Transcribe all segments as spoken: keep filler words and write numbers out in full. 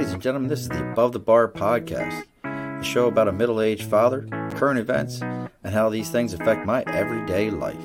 Ladies and gentlemen, this is the Above the Bar podcast, a show about a middle-aged father, current events, and how these things affect my everyday life.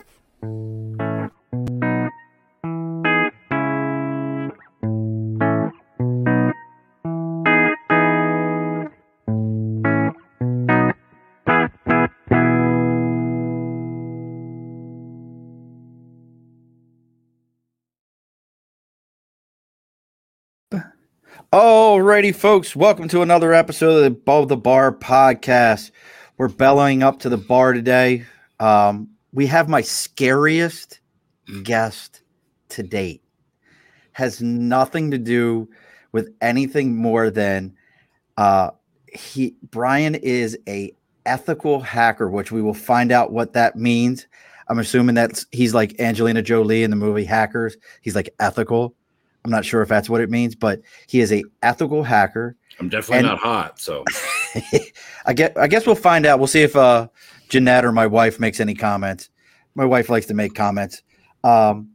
Alrighty, folks, welcome to another episode of the Above the Bar podcast. We're bellowing up to the bar today. Um, we have my scariest guest to date. Has nothing to do with anything more than uh, he. Brian is a ethical hacker, which we will find out what that means. I'm assuming that he's like Angelina Jolie in the movie Hackers. He's like ethical. I'm not sure if that's what it means, but he is a ethical hacker. I'm definitely and not hot, so I get. I guess we'll find out. We'll see if uh, Jeanette or my wife makes any comments. My wife likes to make comments. Um,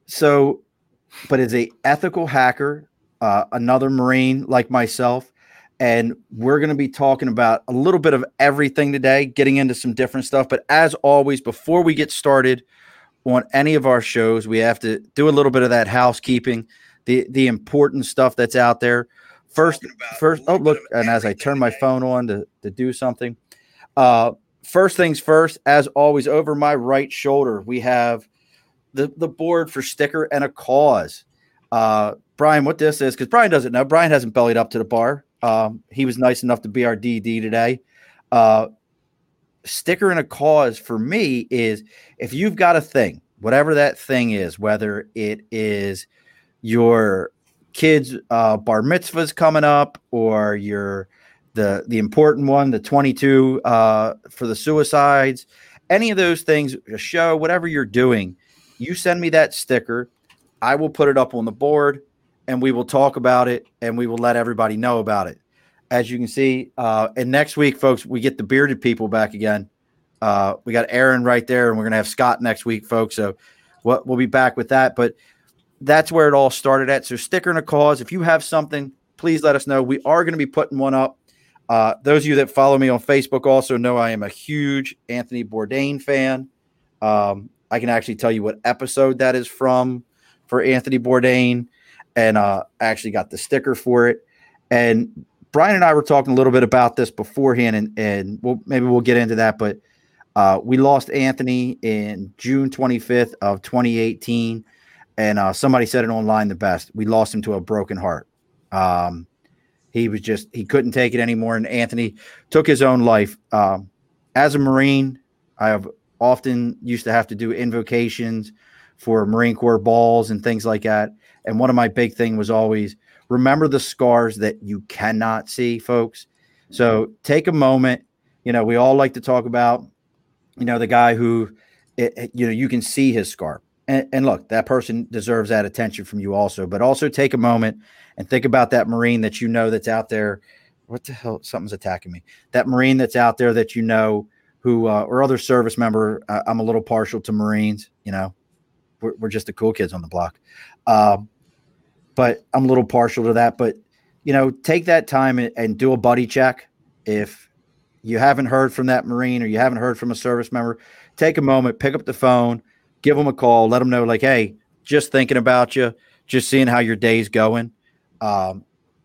so, but is a ethical hacker, uh, another Marine like myself, and we're going to be talking about a little bit of everything today, getting into some different stuff. But as always, before we get started on any of our shows, we have to do a little bit of that housekeeping. The the important stuff that's out there. First, first. Oh, look! And as I turn my phone on to, to do something, uh, first things first. As always, over my right shoulder, we have the the board for Sticker and a Cause. Uh, Brian, what this is? Because Brian doesn't know. Brian hasn't bellied up to the bar. Um, he was nice enough to be our D D today. Uh, Sticker and a Cause for me is if you've got a thing, whatever that thing is, whether it is your kids' uh, bar mitzvahs coming up, or your the the important one, the twenty-two uh, for the suicides, any of those things, a show, whatever you're doing, you send me that sticker. I will put it up on the board, and we will talk about it, and we will let everybody know about it. As you can see, uh, and next week, folks, we get the bearded people back again. Uh, we got Aaron right there, and we're gonna have Scott next week, folks. So we'll, we'll be back with that, but. That's where it all started at. So Sticker and a Cause. If you have something, please let us know. We are going to be putting one up. Uh, those of you that follow me on Facebook also know I am a huge Anthony Bourdain fan. Um, I can actually tell you what episode that is from for Anthony Bourdain. And uh, I actually got the sticker for it. And Brian and I were talking a little bit about this beforehand, and, and we'll, maybe we'll get into that. But uh, we lost Anthony in June twenty-fifth of twenty eighteen. And uh, somebody said it online the best. We lost him to a broken heart. Um, he was just, he couldn't take it anymore. And Anthony took his own life. Um, as a Marine, I have often used to have to do invocations for Marine Corps balls and things like that. And one of my big thing was always remember the scars that you cannot see, folks. So take a moment. You know, we all like to talk about, you know, the guy who, it, you know, you can see his scar. And, and look, that person deserves that attention from you also, but also take a moment and think about that Marine that you know that's out there. What the hell? Something's attacking me. That Marine that's out there that you know who, uh, or other service member. Uh, I'm a little partial to Marines, you know, we're, we're just the cool kids on the block. Um, but I'm a little partial to that, but you know, take that time and, and do a buddy check. If you haven't heard from that Marine or you haven't heard from a service member, take a moment, pick up the phone, give them a call, let them know, like, hey, just thinking about you, just seeing how your day's going. Um,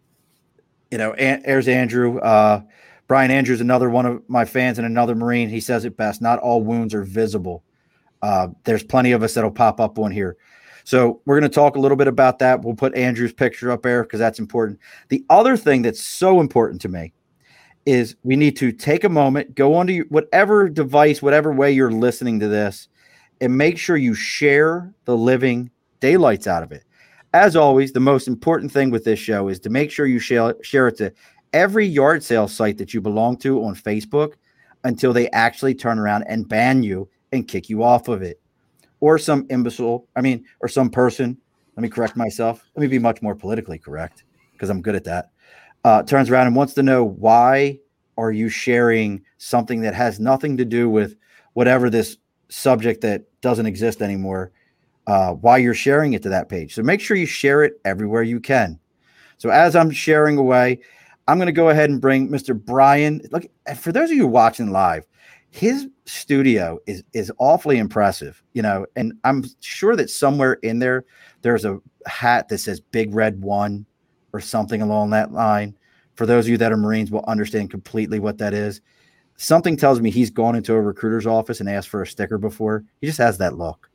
you know, and there's Andrew. Uh, Brian Andrews, another one of my fans and another Marine. He says it best. Not all wounds are visible. Uh, there's plenty of us that'll pop up on here. So we're going to talk a little bit about that. We'll put Andrew's picture up there because that's important. The other thing that's so important to me is we need to take a moment, go onto your, whatever device, whatever way you're listening to this, and make sure you share the living daylights out of it. As always, the most important thing with this show is to make sure you share, share it to every yard sale site that you belong to on Facebook until they actually turn around and ban you and kick you off of it. Or some imbecile, I mean, or some person, let me correct myself. Let me be much more politically correct because I'm good at that. Uh, turns around and wants to know, why are you sharing something that has nothing to do with whatever this subject that doesn't exist anymore, uh, why you're sharing it to that page. So make sure you share it everywhere you can. So as I'm sharing away, I'm going to go ahead and bring Mister Brian. Look, for those of you watching live, his studio is is awfully impressive, you know, and I'm sure that somewhere in there, there's a hat that says Big Red One or something along that line. For those of you that are Marines will understand completely what that is. Something tells me he's gone into a recruiter's office and asked for a sticker before. He just has that look.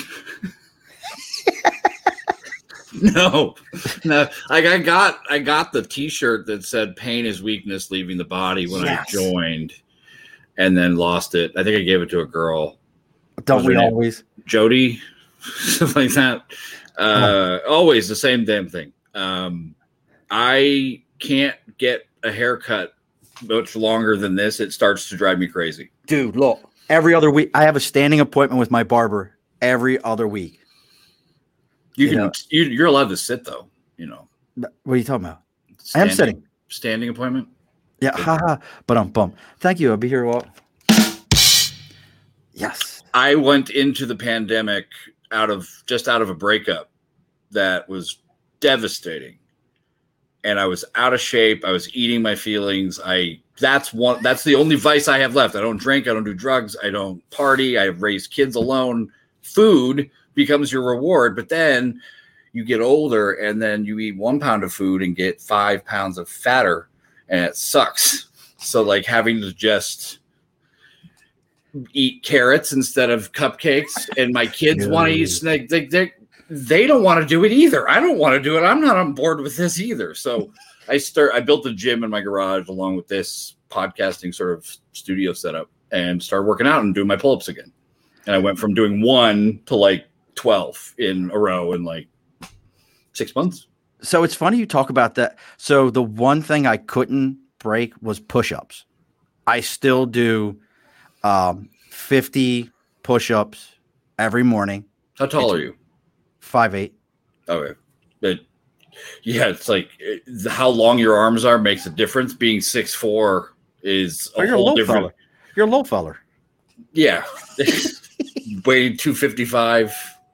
No, no. Like I got, I got the T-shirt that said "Pain is weakness, leaving the body" when yes. I joined, and then lost it. I think I gave it to a girl. Don't we always, Jody, something like that. Uh, oh. Always the same damn thing. Um, I can't get a haircut much longer than this. It starts to drive me crazy, dude. Look, every other week I have a standing appointment with my barber every other week. You, you can, know, you, you're allowed to sit though, you know. What are you talking about? Standing, I am sitting. Standing appointment? Yeah, haha. But I'm bummed. Thank you. I'll be here. What? Yes. I went into the pandemic out of just out of a breakup that was devastating. And I was out of shape. I was eating my feelings. I that's one that's the only vice I have left. I don't drink, I don't do drugs, I don't party, I raise kids alone. Food becomes your reward, but then you get older and then you eat one pound of food and get five pounds of fatter, and it sucks. So like having to just eat carrots instead of cupcakes, and my kids want to eat snake. They, they, they don't want to do it either. I don't want to do it. I'm not on board with this either. So I start, I built a gym in my garage along with this podcasting sort of studio setup and started working out and doing my pull-ups again. And I went from doing one to like twelve in a row in like six months. So it's funny you talk about that. So the one thing I couldn't break was push-ups. I still do um, fifty push-ups every morning. How tall it's are you? five eight. Okay. But yeah, it's like it, how long your arms are makes a difference. Being six four is a oh, whole a different. Feller. You're a low feller. Yeah. Weighed two fifty-five.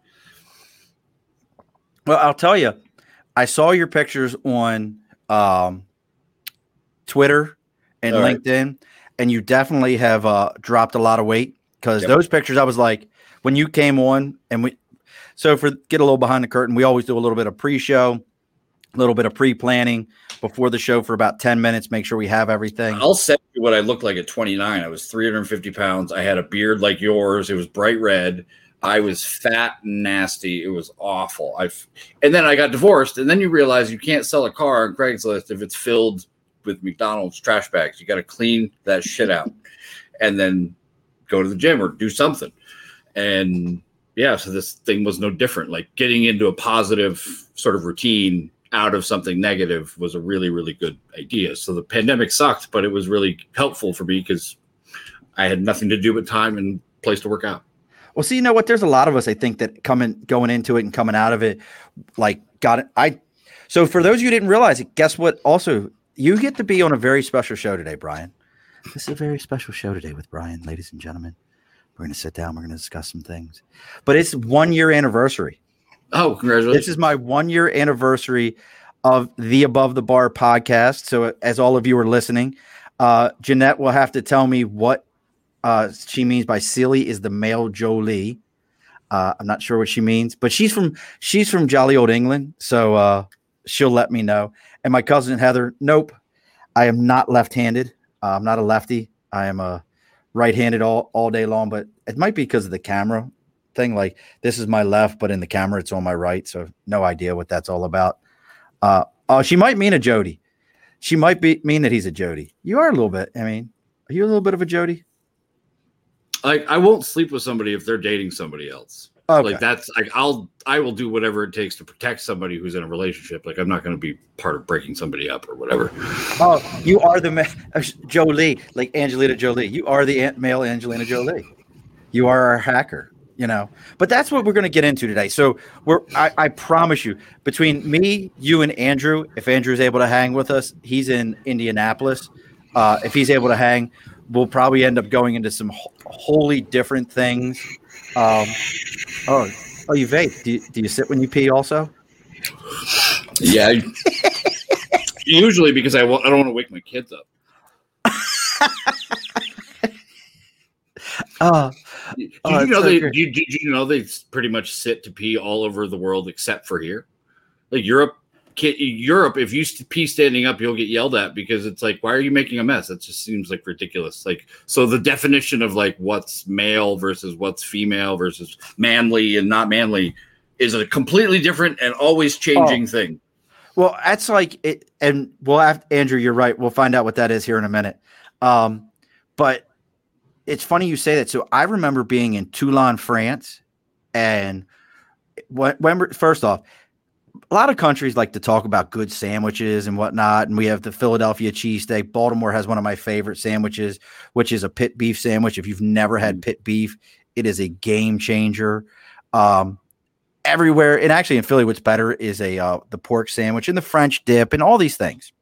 Well, I'll tell you, I saw your pictures on um, Twitter and All LinkedIn, right. and you definitely have uh, dropped a lot of weight because yep. those pictures, I was like, when you came on, and we, so for get a little behind the curtain, we always do a little bit of pre-show, a little bit of pre-planning before the show for about ten minutes, make sure we have everything. I'll send you what I looked like at twenty-nine. I was three hundred fifty pounds. I had a beard like yours. It was bright red. I was fat and nasty. It was awful. I and then I got divorced, and then you realize you can't sell a car on Craigslist if it's filled with McDonald's trash bags. You got to clean that shit out and then go to the gym or do something. And yeah, so this thing was no different. Like getting into a positive sort of routine out of something negative was a really, really good idea. So the pandemic sucked, but it was really helpful for me because I had nothing to do but time and place to work out. Well, see, you know what? There's a lot of us, I think, that coming, going into it and coming out of it, like got it. I, so for those of you who didn't realize it, guess what? Also, you get to be on a very special show today, Brian. This is a very special show today with Brian, ladies and gentlemen. We're going to sit down. We're going to discuss some things, but it's one year anniversary. Oh, congratulations. This is my one year anniversary of the Above the Bar podcast. So as all of you are listening, uh, Jeanette will have to tell me what uh, she means by silly is the male Jolie. Uh, I'm not sure what she means, but she's from, she's from jolly old England. So uh, she'll let me know. And my cousin Heather, nope, I am not left-handed. Uh, I'm not a lefty. I am a right-handed all, all day long, but it might be because of the camera thing. Like this is my left, but in the camera, it's on my right. So no idea what that's all about. Uh, oh, she might mean a Jody. She might be mean that he's a Jody. You are a little bit. I mean, are you a little bit of a Jody? I, I won't sleep with somebody if they're dating somebody else. Okay. Like that's like I'll I will do whatever it takes to protect somebody who's in a relationship. Like I'm not going to be part of breaking somebody up or whatever. Oh, you are the ma- uh, Jolie, like Angelina Jolie. You are the an- male Angelina Jolie. You are our hacker. You know, but that's what we're going to get into today. So we're, I, I promise you, between me, you, and Andrew, if Andrew's able to hang with us, he's in Indianapolis. Uh, if he's able to hang, we'll probably end up going into some ho- wholly different things. Um, oh, oh, you vape? Do you, do you sit when you pee also? Yeah. Usually because I, w- I don't want to wake my kids up. uh, Did oh, you know so they? great. Did, did you know they pretty much sit to pee all over the world except for here? Like Europe, Europe. If you pee standing up, you'll get yelled at because it's like, why are you making a mess? That just seems like ridiculous. Like, so the definition of like what's male versus what's female versus manly and not manly is a completely different and always changing Oh. thing. Well, that's like it, and we'll have Andrew. You're right. We'll find out what that is here in a minute. Um, but it's funny you say that. So I remember being in Toulon, France, and when, when we're, first off, a lot of countries like to talk about good sandwiches and whatnot, and we have the Philadelphia cheesesteak. Baltimore has one of my favorite sandwiches, which is a pit beef sandwich. If you've never had pit beef, it is a game changer. Um, everywhere, and actually in Philly, what's better is a uh, the pork sandwich and the French dip and all these things.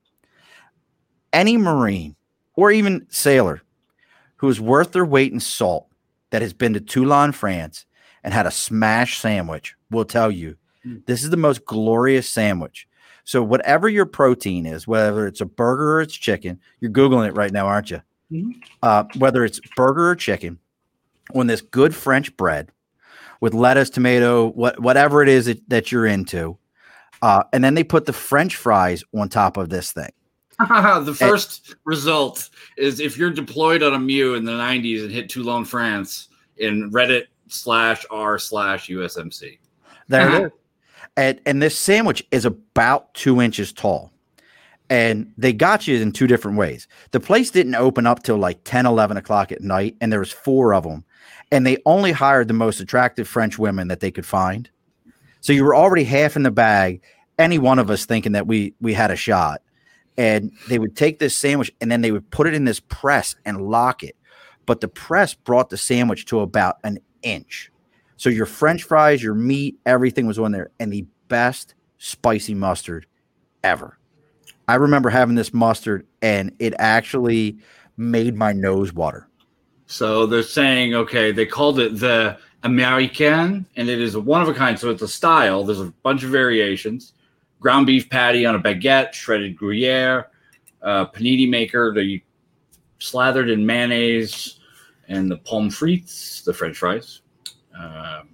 Any Marine or even sailor who is worth their weight in salt that has been to Toulon, France, and had a smash sandwich will tell you mm. this is the most glorious sandwich. So whatever your protein is, whether it's a burger or it's chicken, you're Googling it right now, aren't you? Mm-hmm. Uh, whether it's burger or chicken, on this good French bread, with lettuce, tomato, what whatever it is that, that you're into. Uh, and then they put the French fries on top of this thing. The first and, result is if you're deployed on a M U in the nineties and hit Toulon, France, in Reddit slash r slash U S M C. There it is. And, and this sandwich is about two inches tall. And they got you in two different ways. The place didn't open up till like ten, eleven o'clock at night, and there was four of them. And they only hired the most attractive French women that they could find. So you were already half in the bag, any one of us thinking that we we had a shot. And they would take this sandwich and then they would put it in this press and lock it. But the press brought the sandwich to about an inch. So your French fries, your meat, everything was on there. And the best spicy mustard ever. I remember having this mustard and it actually made my nose water. So they're saying, okay, they called it the Americain, and it is a one of a kind. So it's a style. There's a bunch of variations. Ground beef patty on a baguette, shredded Gruyere, uh, panini maker, the slathered in mayonnaise, and the pommes frites, the French fries. Um,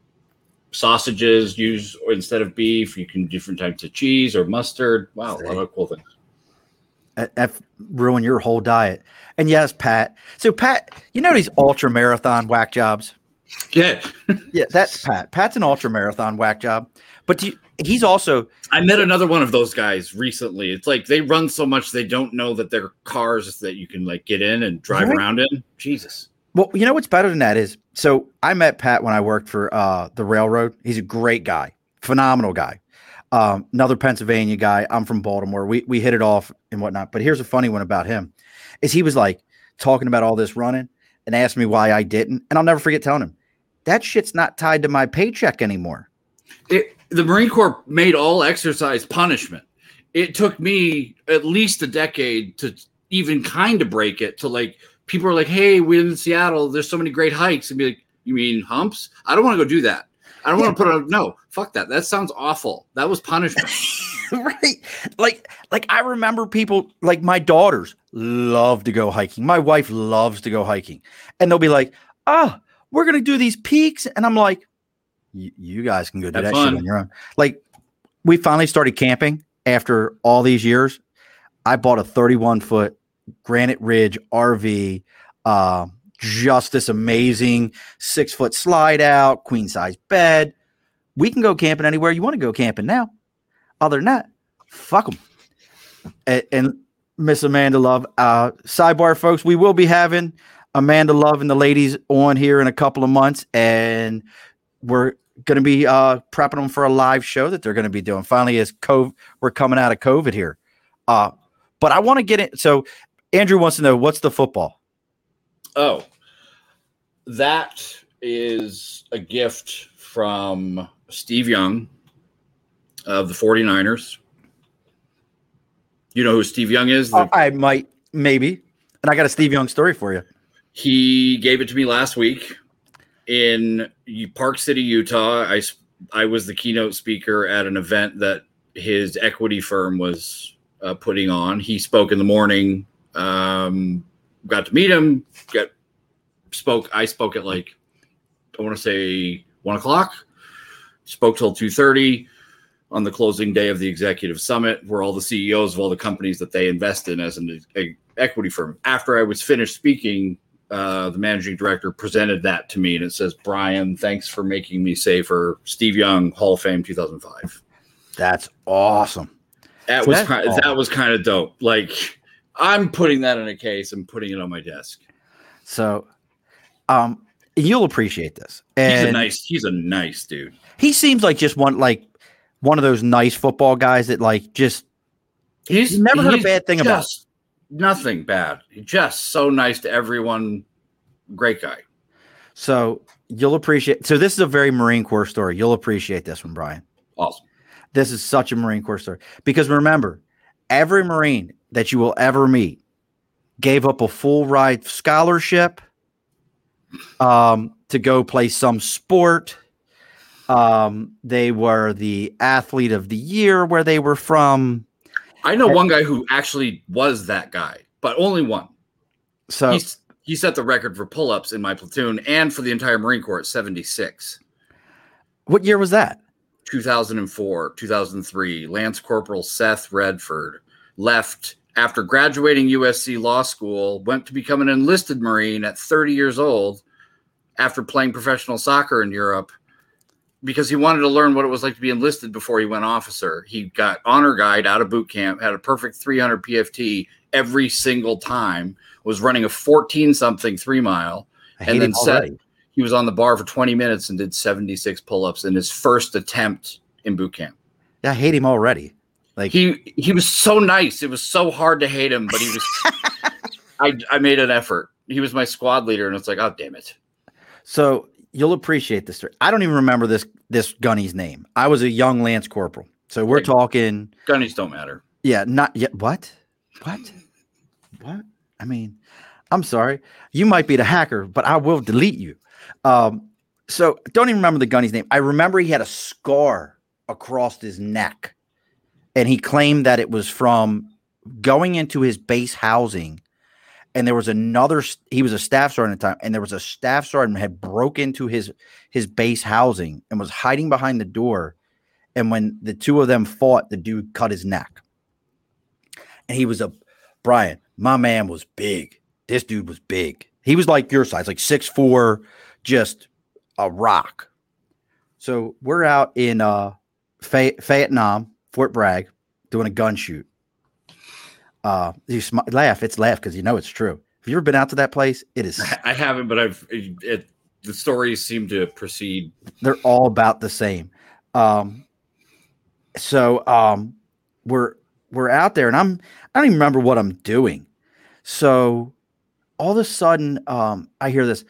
sausages used instead of beef. You can do different types of cheese or mustard. Wow, a lot of cool things. That ruin your whole diet. And yes, Pat. So Pat, you know these ultra marathon whack jobs? Yeah. Yeah, that's Pat. Pat's an ultra marathon whack job. But do you, he's also I met another one of those guys recently. It's like they run so much they don't know that they're cars that you can like get in and drive right. around in. Jesus. Well, you know what's better than that is so I met Pat when I worked for uh, the railroad. He's a great guy, phenomenal guy. Um, another Pennsylvania guy. I'm from Baltimore. We we hit it off and whatnot. But here's a funny one about him is he was like talking about all this running and asked me why I didn't. And I'll never forget telling him that shit's not tied to my paycheck anymore. It, the Marine Corps made all exercise punishment. It took me at least a decade to even kind of break it to like people are like, hey, we're in Seattle. There's so many great hikes. And be like, you mean humps? I don't want to go do that. I don't yeah. want to put on. No, fuck that. That sounds awful. That was punishment. Right. Like, like I remember people like my daughters love to go hiking. My wife loves to go hiking. And they'll be like, oh, we're going to do these peaks. And I'm like, you guys can go do Have that fun. Shit on your own. Like we finally started camping after all these years. I bought a thirty-one foot Granite Ridge R V, uh, just this amazing six foot slide out, queen size bed. We can go camping anywhere you want to go camping now. Other than that, fuck them. And, and Miss Amanda Love, uh, sidebar, folks, we will be having Amanda Love and the ladies on here in a couple of months, and we're going to be uh, prepping them for a live show that they're going to be doing. Finally, as COVID, we're coming out of COVID here. Uh, but I want to get it. So Andrew wants to know, what's the football? Oh, that is a gift from Steve Young of the forty-niners. You know who Steve Young is? The- I might, maybe. And I got a Steve Young story for you. He gave it to me last week in Park City, Utah. I, I was the keynote speaker at an event that his equity firm was uh, putting on. He spoke in the morning. Um, got to meet him. Got spoke. I spoke at like I want to say one o'clock. Spoke till two thirty on the closing day of the executive summit, where all the C E Os of all the companies that they invest in as an a, equity firm. After I was finished speaking, uh, the managing director presented that to me, and it says, "Brian, thanks for making me safer. Steve Young, Hall of Fame, two thousand five." That's awesome. That was kind of, that was kind of dope. Like, I'm putting that in a case and putting it on my desk. So, um, you'll appreciate this. And he's a nice, he's a nice dude. He seems like just one, like one of those nice football guys that like just. He's never heard he's a bad thing about. Nothing bad. He's just so nice to everyone. Great guy. So you'll appreciate. So this is a very Marine Corps story. You'll appreciate this one, Brian. Awesome. This is such a Marine Corps story because remember, every Marine that you will ever meet gave up a full ride scholarship um, to go play some sport. Um, they were the athlete of the year where they were from. I know one guy who actually was that guy, but only one. So He's, he set the record for pull-ups in my platoon and for the entire Marine Corps at seventy-six. What year was that? two thousand four, two thousand three. Lance Corporal Seth Redford left after graduating U S C Law School, went to become an enlisted Marine at thirty years old after playing professional soccer in Europe because he wanted to learn what it was like to be enlisted before he went officer. He got honor guide out of boot camp, had a perfect three hundred P F T every single time, was running a fourteen something three mile, and then said he was on the bar for twenty minutes and did seventy-six pull-ups in his first attempt in boot camp. Yeah, I hate him already. Like he he was so nice. It was so hard to hate him, but he was I I made an effort. He was my squad leader, and it's like, oh damn it. So you'll appreciate this story. I don't even remember this this gunny's name. I was a young Lance Corporal. So we're like, talking gunnies don't matter. Yeah, not yet. What? What? What? I mean, I'm sorry. You might be the hacker, but I will delete you. Um, so don't even remember the gunny's name. I remember he had a scar across his neck, and he claimed that it was from going into his base housing. And there was another, he was a staff sergeant at the time, and there was a staff sergeant had broke into his, his base housing and was hiding behind the door. And when the two of them fought, the dude cut his neck. And he was a, Brian, my man was big. This dude was big. He was like your size, like six foot four, just a rock. So we're out in uh, Fay- Vietnam, Fort Bragg, doing a gun shoot. Uh, you sm- laugh. It's laugh because you know it's true. Have you ever been out to that place? It is. I haven't, but I've. It, it, the stories seem to proceed. They're all about the same. Um, so um, we're we're out there, and I'm. I don't even remember what I'm doing. So all of a sudden, um, I hear this.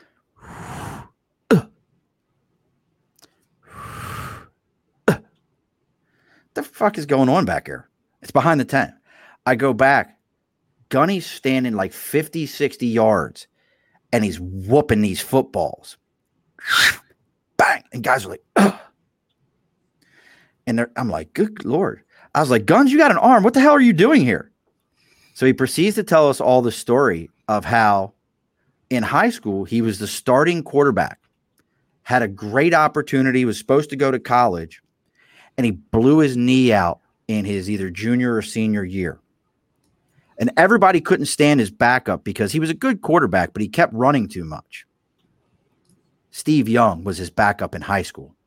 The fuck is going on back here? It's behind the tent. I go back. Gunny's standing like fifty, sixty yards, and he's whooping these footballs. Bang! And guys are like, ugh. And they're, I'm like, good Lord. I was like, Guns, you got an arm. What the hell are you doing here? So he proceeds to tell us all the story of how in high school he was the starting quarterback, had a great opportunity, was supposed to go to college, and he blew his knee out in his either junior or senior year. And everybody couldn't stand his backup because he was a good quarterback, but he kept running too much. Steve Young was his backup in high school.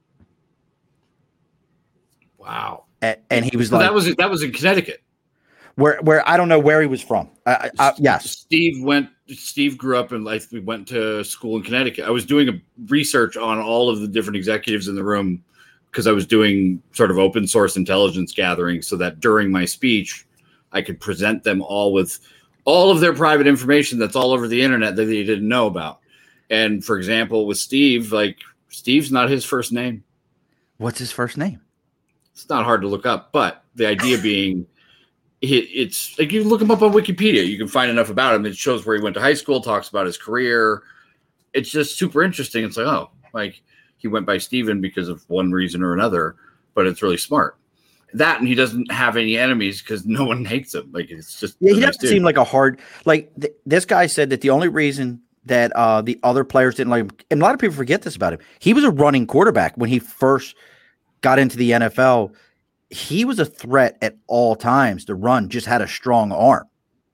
Wow. And, and he was so like, that was that was in Connecticut. Where where I don't know where he was from. I, I, yes. Steve went Steve grew up in like we went to school in Connecticut. I was doing a research on all of the different executives in the room because I was doing sort of open source intelligence gathering so that during my speech I could present them all with all of their private information that's all over the internet that they didn't know about. And for example, with Steve, like Steve's not his first name. What's his first name? It's not hard to look up, but the idea being it, it's like you look him up on Wikipedia. You can find enough about him. It shows where he went to high school, talks about his career. It's just super interesting. It's like, oh, like he went by Steven because of one reason or another, but it's really smart. that, and he doesn't have any enemies because no one hates him. Like it's just yeah, he nice doesn't dude. seem like a hard like th- this guy said that the only reason that uh, the other players didn't like him, and a lot of people forget this about him. He was a running quarterback when he first got into the N F L. He was a threat at all times to run, just had a strong arm.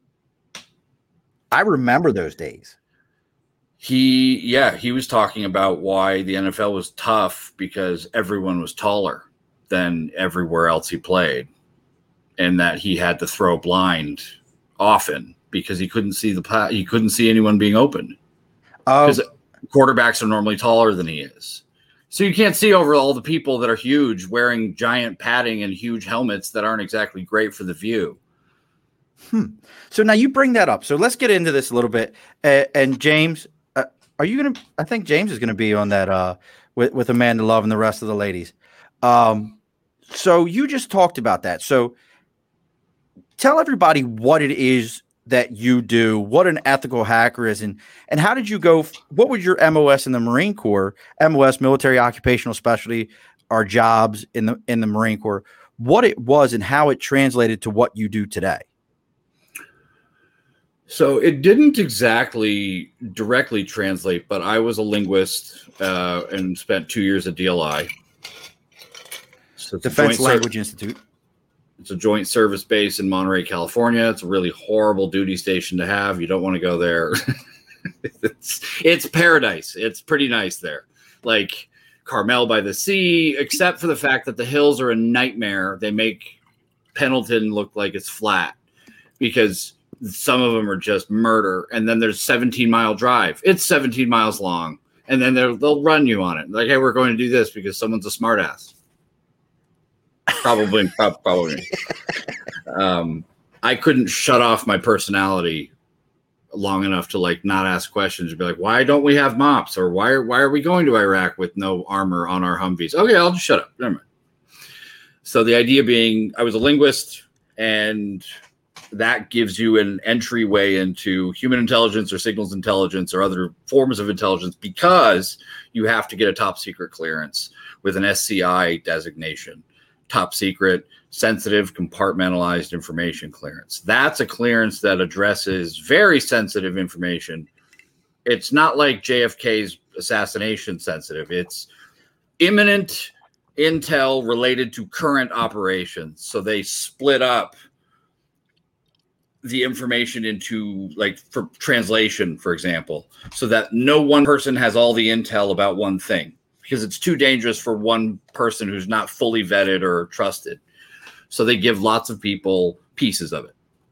I remember those days. He, yeah, he was talking about why the N F L was tough because everyone was taller than everywhere else he played, and that he had to throw blind often because he couldn't see the he couldn't see anyone being open. Because Oh, quarterbacks are normally taller than he is, so you can't see over all the people that are huge wearing giant padding and huge helmets that aren't exactly great for the view. hmm. So now you bring that up. So let's get into this a little bit. Uh, and James, uh, are you going to, I think James is going to be on that uh, with, with Amanda Love and the rest of the ladies. Um, so you just talked about that. So tell everybody what it is that you do, what an ethical hacker is, and, and how did you go, what was your M O S in the Marine Corps, M O S, military occupational specialty, our jobs in the, in the Marine Corps, what it was and how it translated to what you do today? So it didn't exactly directly translate, but I was a linguist uh, and spent two years at D L I. So it's Defense a Language ser- Institute. It's a joint service base in Monterey, California. It's a really horrible duty station to have. You don't want to go there. it's, it's paradise. It's pretty nice there. Like Carmel by the sea, except for the fact that the hills are a nightmare. They make Pendleton look like it's flat because some of them are just murder. And then there's seventeen mile drive. It's seventeen miles long. And then they'll, they'll run you on it. Like, hey, we're going to do this because someone's a smartass. Probably, probably. Um, I couldn't shut off my personality long enough to like not ask questions and be like, why don't we have mops? Or why are, why are we going to Iraq with no armor on our Humvees? Okay, I'll just shut up. Never mind. So the idea being I was a linguist, and that gives you an entryway into human intelligence or signals intelligence or other forms of intelligence because you have to get a top secret clearance with an S C I designation. Top secret, sensitive, compartmentalized information clearance. That's a clearance that addresses very sensitive information. It's not like J F K's assassination sensitive. It's imminent intel related to current operations. So they split up the information into, like, for translation, for example, so that no one person has all the intel about one thing, because it's too dangerous for one person who's not fully vetted or trusted. So they give lots of people pieces of it.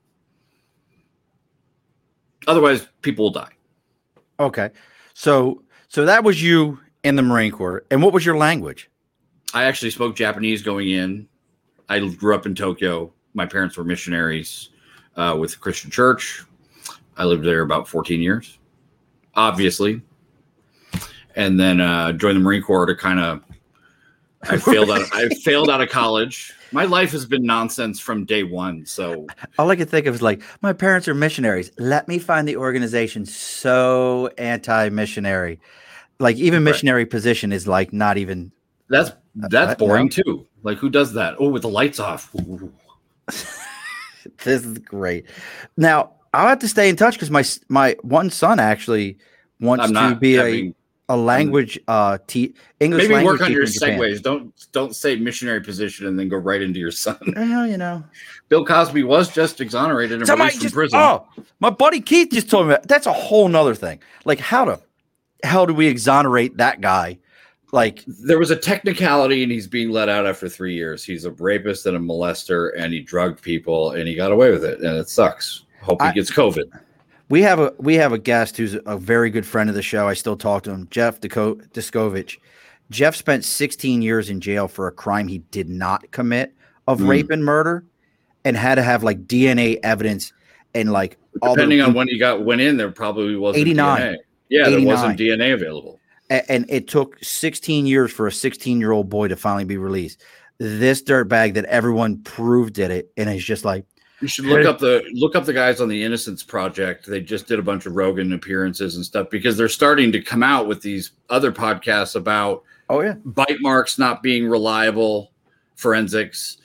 Otherwise, people will die. Okay. So so that was you in the Marine Corps. And what was your language? I actually spoke Japanese going in. I grew up in Tokyo. My parents were missionaries uh, with the Christian church. I lived there about fourteen years, obviously. And then uh, joined the Marine Corps to kind of, I failed out. I failed out of college. My life has been nonsense from day one. So all I could think of is like, my parents are missionaries. Let me find the organization so anti-missionary. Like even Right. missionary position is like not even. that's that's Uh, boring no. too. Like, who does that? Oh, with the lights off. Ooh. This is great. Now I'll have to stay in touch because my my one son actually wants I'm to not be having, a, a language uh te- English maybe language work on your teacher in Japan. segues. Don't don't say missionary position and then go right into your son. Well, you know. Bill Cosby was just exonerated and Somebody released from just, prison. oh, my buddy Keith just told me that. That's a whole nother thing. Like, how to hell do we exonerate that guy? Like, There was a technicality, and he's being let out after three years. He's a rapist and a molester, and he drugged people, and he got away with it, and it sucks. Hope he I- gets COVID. we have a we have a guest who's a very good friend of the show. I still talk to him, Jeff Deko- Diskovich. Jeff spent sixteen years in jail for a crime he did not commit of Mm. rape and murder, and had to have like D N A evidence and like other Depending on people- when he got went in, there probably wasn't eighty-nine. D N A. Yeah, there eighty-nine. wasn't D N A available. A- and it took sixteen years for a sixteen-year-old boy to finally be released. This dirtbag that everyone proved did it, and it's just like, You should look up the look up the guys on the Innocence Project. They just did a bunch of Rogan appearances and stuff because they're starting to come out with these other podcasts about oh yeah, bite marks not being reliable forensics,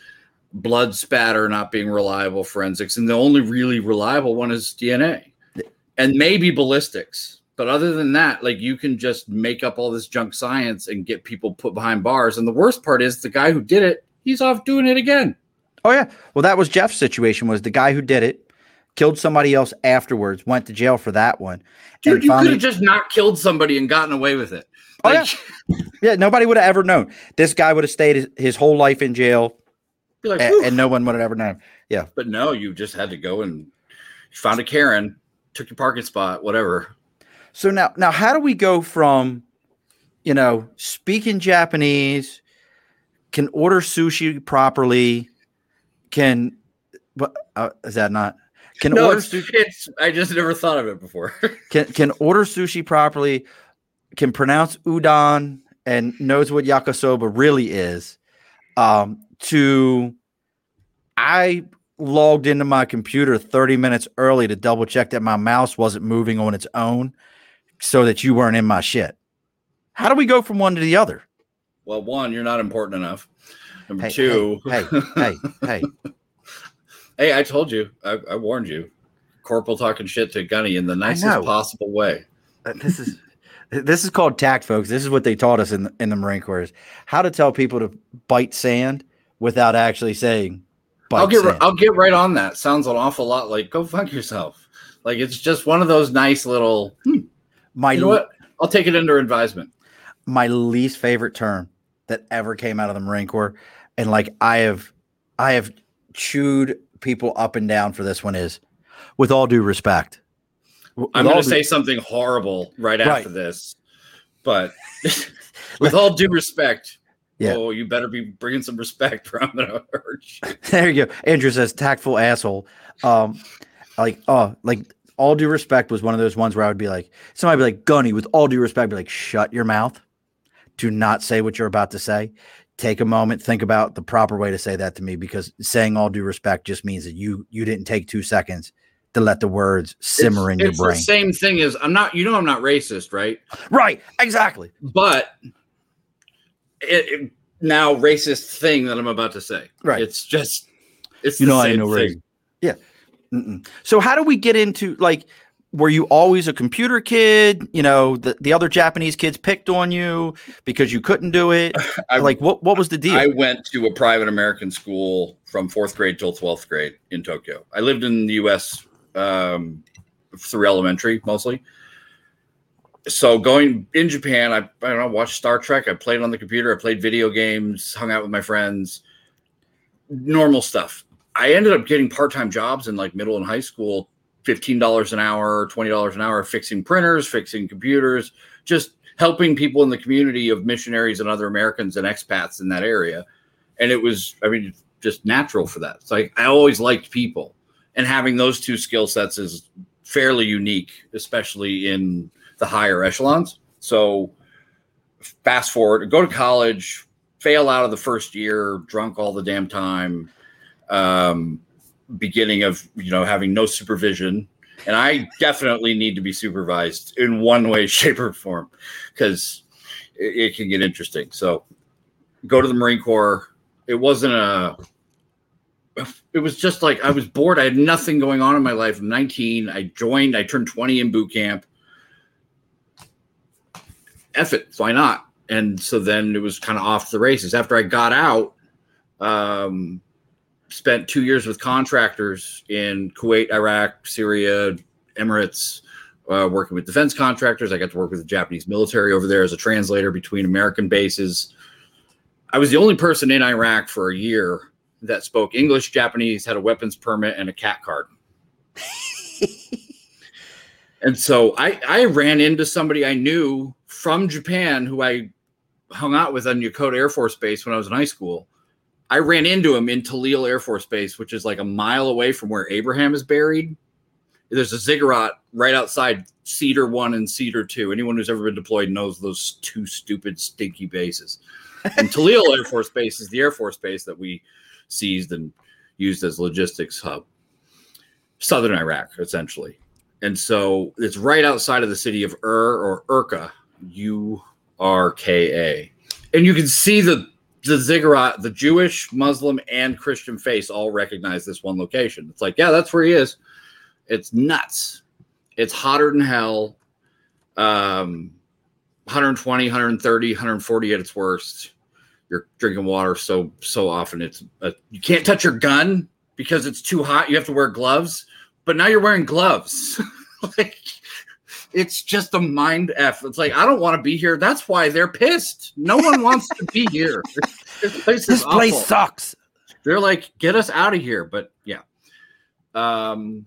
blood spatter not being reliable forensics, and the only really reliable one is D N A and maybe ballistics. But other than that, like, you can just make up all this junk science and get people put behind bars. And the worst part is the guy who did it, he's off doing it again. Oh, yeah. Well, that was Jeff's situation, was the guy who did it, killed somebody else afterwards, went to jail for that one. Dude, you could have just not killed somebody and gotten away with it. Oh, like, yeah. Yeah, nobody would have ever known. This guy would have stayed his, his whole life in jail, like, and, and no one would have ever known. Yeah. But no, you just had to go and found a Karen, took your parking spot, whatever. So now, now, how do we go from, you know, speaking Japanese, can order sushi properly, can, what uh, is that not? Can no, order it's, sushi? It's, I just never thought of it before. can can order sushi properly, can pronounce udon, and knows what yakisoba really is. Um, to, I logged into my computer thirty minutes early to double check that my mouse wasn't moving on its own, so that you weren't in my shit. How do we go from one to the other? Well, one, you're not important enough. Number hey, two, hey, hey, hey, hey, hey, I told you, I, I warned you. Corporal talking shit to Gunny in the nicest possible way. Uh, this is this is called tact, folks. This is what they taught us in the, in the Marine Corps: is how to tell people to bite sand without actually saying. Bite I'll get sand. I'll get right on that. Sounds an awful lot like go fuck yourself. Like, it's just one of those nice little. Hmm, My, you know what? I'll take it under advisement. My least favorite term that ever came out of the Marine Corps, and like I have, I have chewed people up and down for this one, is, with all due respect. With I'm going to say something horrible right, right after this, but with all due respect, yeah. Oh, you better be bringing some respect, or I'm going to hurt you. There you go. Andrew says tactful asshole. Um, like oh, like. All due respect was one of those ones where I would be like, somebody would be like, Gunny, with all due respect, I'd be like, shut your mouth. Do not say what you're about to say. Take a moment, think about the proper way to say that to me, because saying all due respect just means that you you didn't take two seconds to let the words simmer it's, in it's your brain. The same thing as I'm not, you know, I'm not racist, right? Right, exactly. But it, it, now racist thing that I'm about to say. Right. It's just, it's you the know, same I know thing. Race. Yeah. Mm-mm. So how do we get into, like, were you always a computer kid? You know, the, the other Japanese kids picked on you because you couldn't do it. I, like, what, what was the deal? I went to a private American school from fourth grade till twelfth grade in Tokyo. I lived in the U S um, through elementary mostly. So going in Japan, I, I don't know, watched Star Trek. I played on the computer. I played video games, hung out with my friends, normal stuff. I ended up getting part-time jobs in like middle and high school, fifteen dollars an hour, twenty dollars an hour, fixing printers, fixing computers, just helping people in the community of missionaries and other Americans and expats in that area. And it was, I mean, just natural for that. It's like, I always liked people, and having those two skill sets is fairly unique, especially in the higher echelons. So fast forward, go to college, fail out of the first year, drunk all the damn time. Um, beginning of, you know, having no supervision. And I definitely need to be supervised in one way, shape, or form, because it, it can get interesting. So go to the Marine Corps. It wasn't a, it was just like, I was bored. I had nothing going on in my life. I'm nineteen. I joined, I turned twenty in boot camp. F it, why not? And so then it was kind of off the races. After I got out, um, spent two years with contractors in Kuwait, Iraq, Syria, Emirates, uh, working with defense contractors. I got to work with the Japanese military over there as a translator between American bases. I was the only person in Iraq for a year that spoke English, Japanese, had a weapons permit, and a cat card. And so I, I ran into somebody I knew from Japan who I hung out with on Yokota Air Force Base when I was in high school. I ran into him in Tallil Air Force Base, which is like a mile away from where Abraham is buried. There's a ziggurat right outside Cedar one and Cedar two. Anyone who's ever been deployed knows those two stupid, stinky bases. And Tallil Air Force Base is the Air Force Base that we seized and used as logistics hub. Southern Iraq, essentially. And so it's right outside of the city of Ur, or Urka, U R K A. And you can see the the ziggurat, the Jewish, Muslim, and Christian face all recognize this one location. It's like, yeah, that's where he is. It's nuts. It's hotter than hell. Um, one twenty, one thirty, one forty at its worst. You're drinking water so so often. It's uh, you can't touch your gun because it's too hot. You have to wear gloves. But now you're wearing gloves. Like, it's just a mind F. It's like, I don't want to be here. That's why they're pissed. No one wants to be here. This place, this place sucks. They're like, get us out of here. But yeah. Um,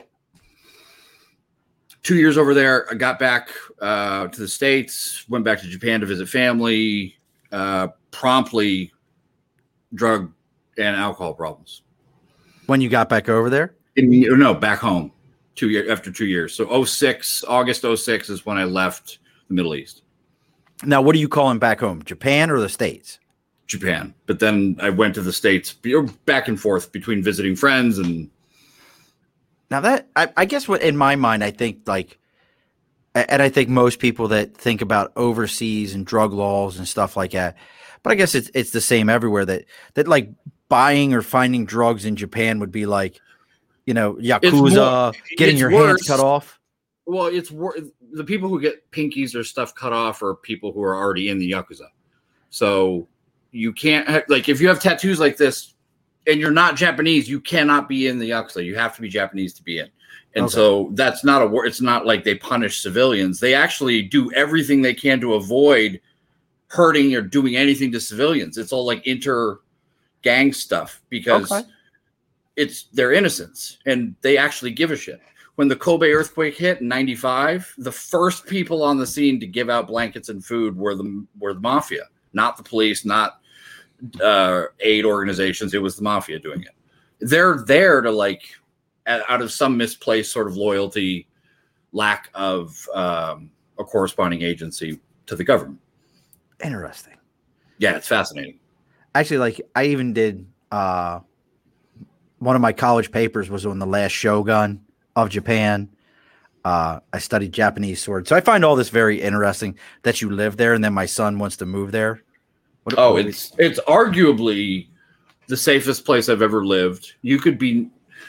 two years over there, I got back uh, to the States, went back to Japan to visit family, uh, promptly drug and alcohol problems. When you got back over there? In, no, back home. Two years after two years. So oh six, August oh six is when I left the Middle East. Now, what are you calling back home? Japan or the States? Japan. But then I went to the States, back and forth between visiting friends and. Now that I, I guess what in my mind, I think like, and I think most people that think about overseas and drug laws and stuff like that, but I guess it's it's the same everywhere that that like buying or finding drugs in Japan would be like, you know, Yakuza, more, getting your worse. hands cut off. Well, it's wor- the people who get pinkies or stuff cut off are people who are already in the Yakuza. So you can't have, like, if you have tattoos like this and you're not Japanese, you cannot be in the Yakuza. You have to be Japanese to be in. And okay. so that's not a war. It's not like they punish civilians. They actually do everything they can to avoid hurting or doing anything to civilians. It's all like inter gang stuff because okay. it's their innocence and they actually give a shit. When the Kobe earthquake hit in ninety-five, the first people on the scene to give out blankets and food were the were the mafia, not the police, not uh, aid organizations. It was the mafia doing it. They're there to, like, out of some misplaced sort of loyalty, lack of um, a corresponding agency to the government. Interesting. Yeah, it's fascinating. Actually, like, I even did uh, one of my college papers was on the last shogun of Japan. Uh, I studied Japanese sword. So I find all this very interesting that you live there and then my son wants to move there. What, oh, what it's it's arguably the safest place I've ever lived. You could be,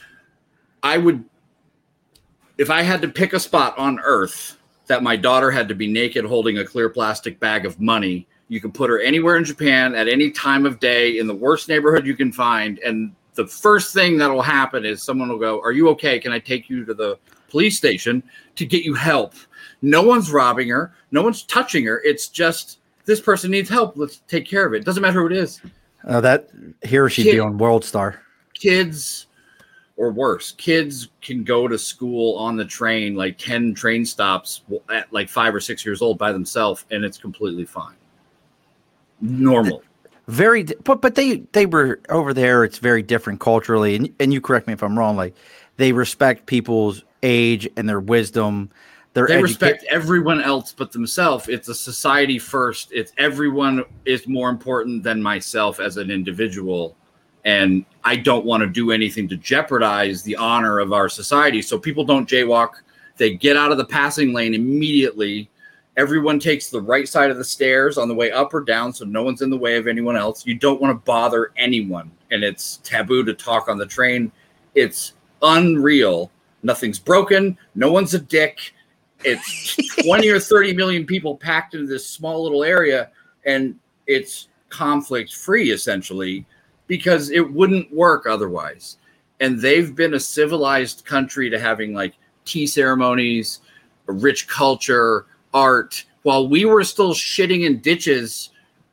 I would, if I had to pick a spot on earth that my daughter had to be naked holding a clear plastic bag of money, you can put her anywhere in Japan at any time of day in the worst neighborhood you can find. And the first thing that will happen is someone will go, "Are you okay? Can I take you to the police station to get you help?" No one's robbing her. No one's touching her. It's just, this person needs help. Let's take care of it. Doesn't matter who it is. Uh, that here she'd Kid, be on World Star. Kids, or worse, kids can go to school on the train, like ten train stops at like five or six years old by themselves, and it's completely fine. Normal. Very, but but they they were over there. It's very different culturally, and and you correct me if I'm wrong. Like, they respect people's age and their wisdom. Their they educa- respect everyone else but themselves. It's a society first. It's everyone is more important than myself as an individual, and I don't want to do anything to jeopardize the honor of our society. So people don't jaywalk. They get out of the passing lane immediately. Everyone takes the right side of the stairs on the way up or down, so no one's in the way of anyone else. You don't want to bother anyone, and it's taboo to talk on the train. It's unreal. Nothing's broken. No one's a dick. It's twenty or thirty million people packed into this small little area, and it's conflict-free, essentially, because it wouldn't work otherwise. And they've been a civilized country to having, like, tea ceremonies, a rich culture, art, while we were still shitting in ditches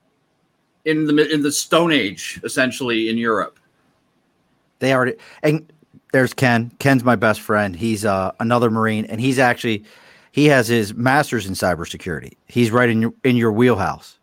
in the in the Stone Age, essentially, in Europe. They already, and there's Ken. Ken's my best friend. He's uh, another Marine, and he's actually he has his master's in cybersecurity. He's right in your in your wheelhouse.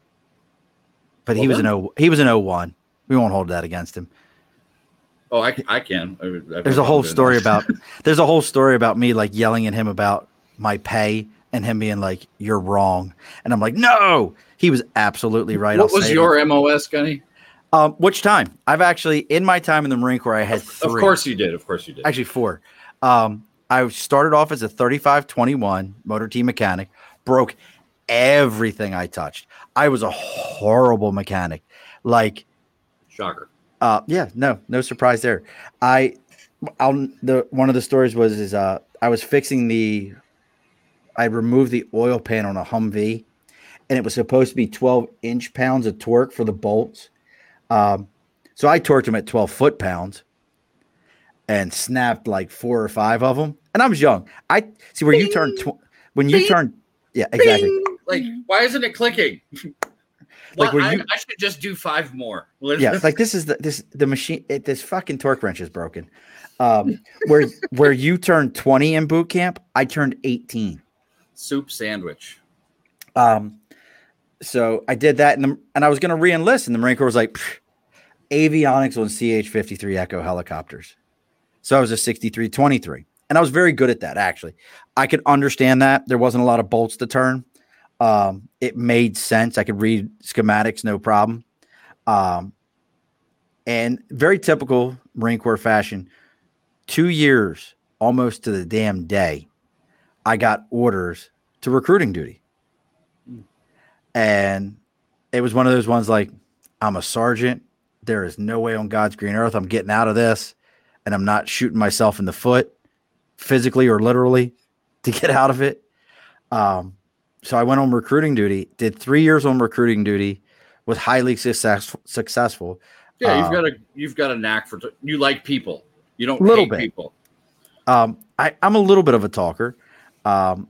But well, he was then. an O. He was an O one. We won't hold that against him. Oh, I I can. I, I there's a whole story about there's a whole story about me, like, yelling at him about my pay. And him being like, "You're wrong," and I'm like, "No." He was absolutely right. What I'll was your it. M O S, Gunny? Um, which time? I've actually, in my time in the Marine Corps, I had three. Of course you did. Of course you did. Actually, four. Um, I started off as a thirty-five twenty-one motor T mechanic. Broke everything I touched. I was a horrible mechanic. Like, shocker. Uh, yeah, no, no surprise there. I, I'll, the one of the stories was is uh, I was fixing the, I removed the oil pan on a Humvee, and it was supposed to be twelve inch pounds of torque for the bolts. Um, so I torqued them at twelve foot pounds, and snapped like four or five of them. And I was young. I see where Bing. you turn tw- when you Bing. turn, yeah, exactly. Bing. Like, why isn't it clicking? Like, well, I, you, I should just do five more. Yeah, like this is the this the machine. It, this fucking torque wrench is broken. Um, where where you turned twenty in boot camp, I turned eighteen. Soup sandwich. Um, so I did that, and the, and I was going to re-enlist, and the Marine Corps was like, avionics on C H fifty-three Echo helicopters. So I was a sixty-three twenty-three, and I was very good at that. Actually, I could understand that there wasn't a lot of bolts to turn. Um, it made sense. I could read schematics, no problem. Um, and very typical Marine Corps fashion, two years, almost to the damn day, I got orders to recruiting duty. And it was one of those ones like, I'm a sergeant. There is no way on God's green earth I'm getting out of this. And I'm not shooting myself in the foot physically or literally to get out of it. Um, So I went on recruiting duty, did three years on recruiting duty, was highly success, successful. Yeah, you've um, got a you've got a knack for t- you like people. You don't little hate bit. people. Um, I, I'm a little bit of a talker. Um,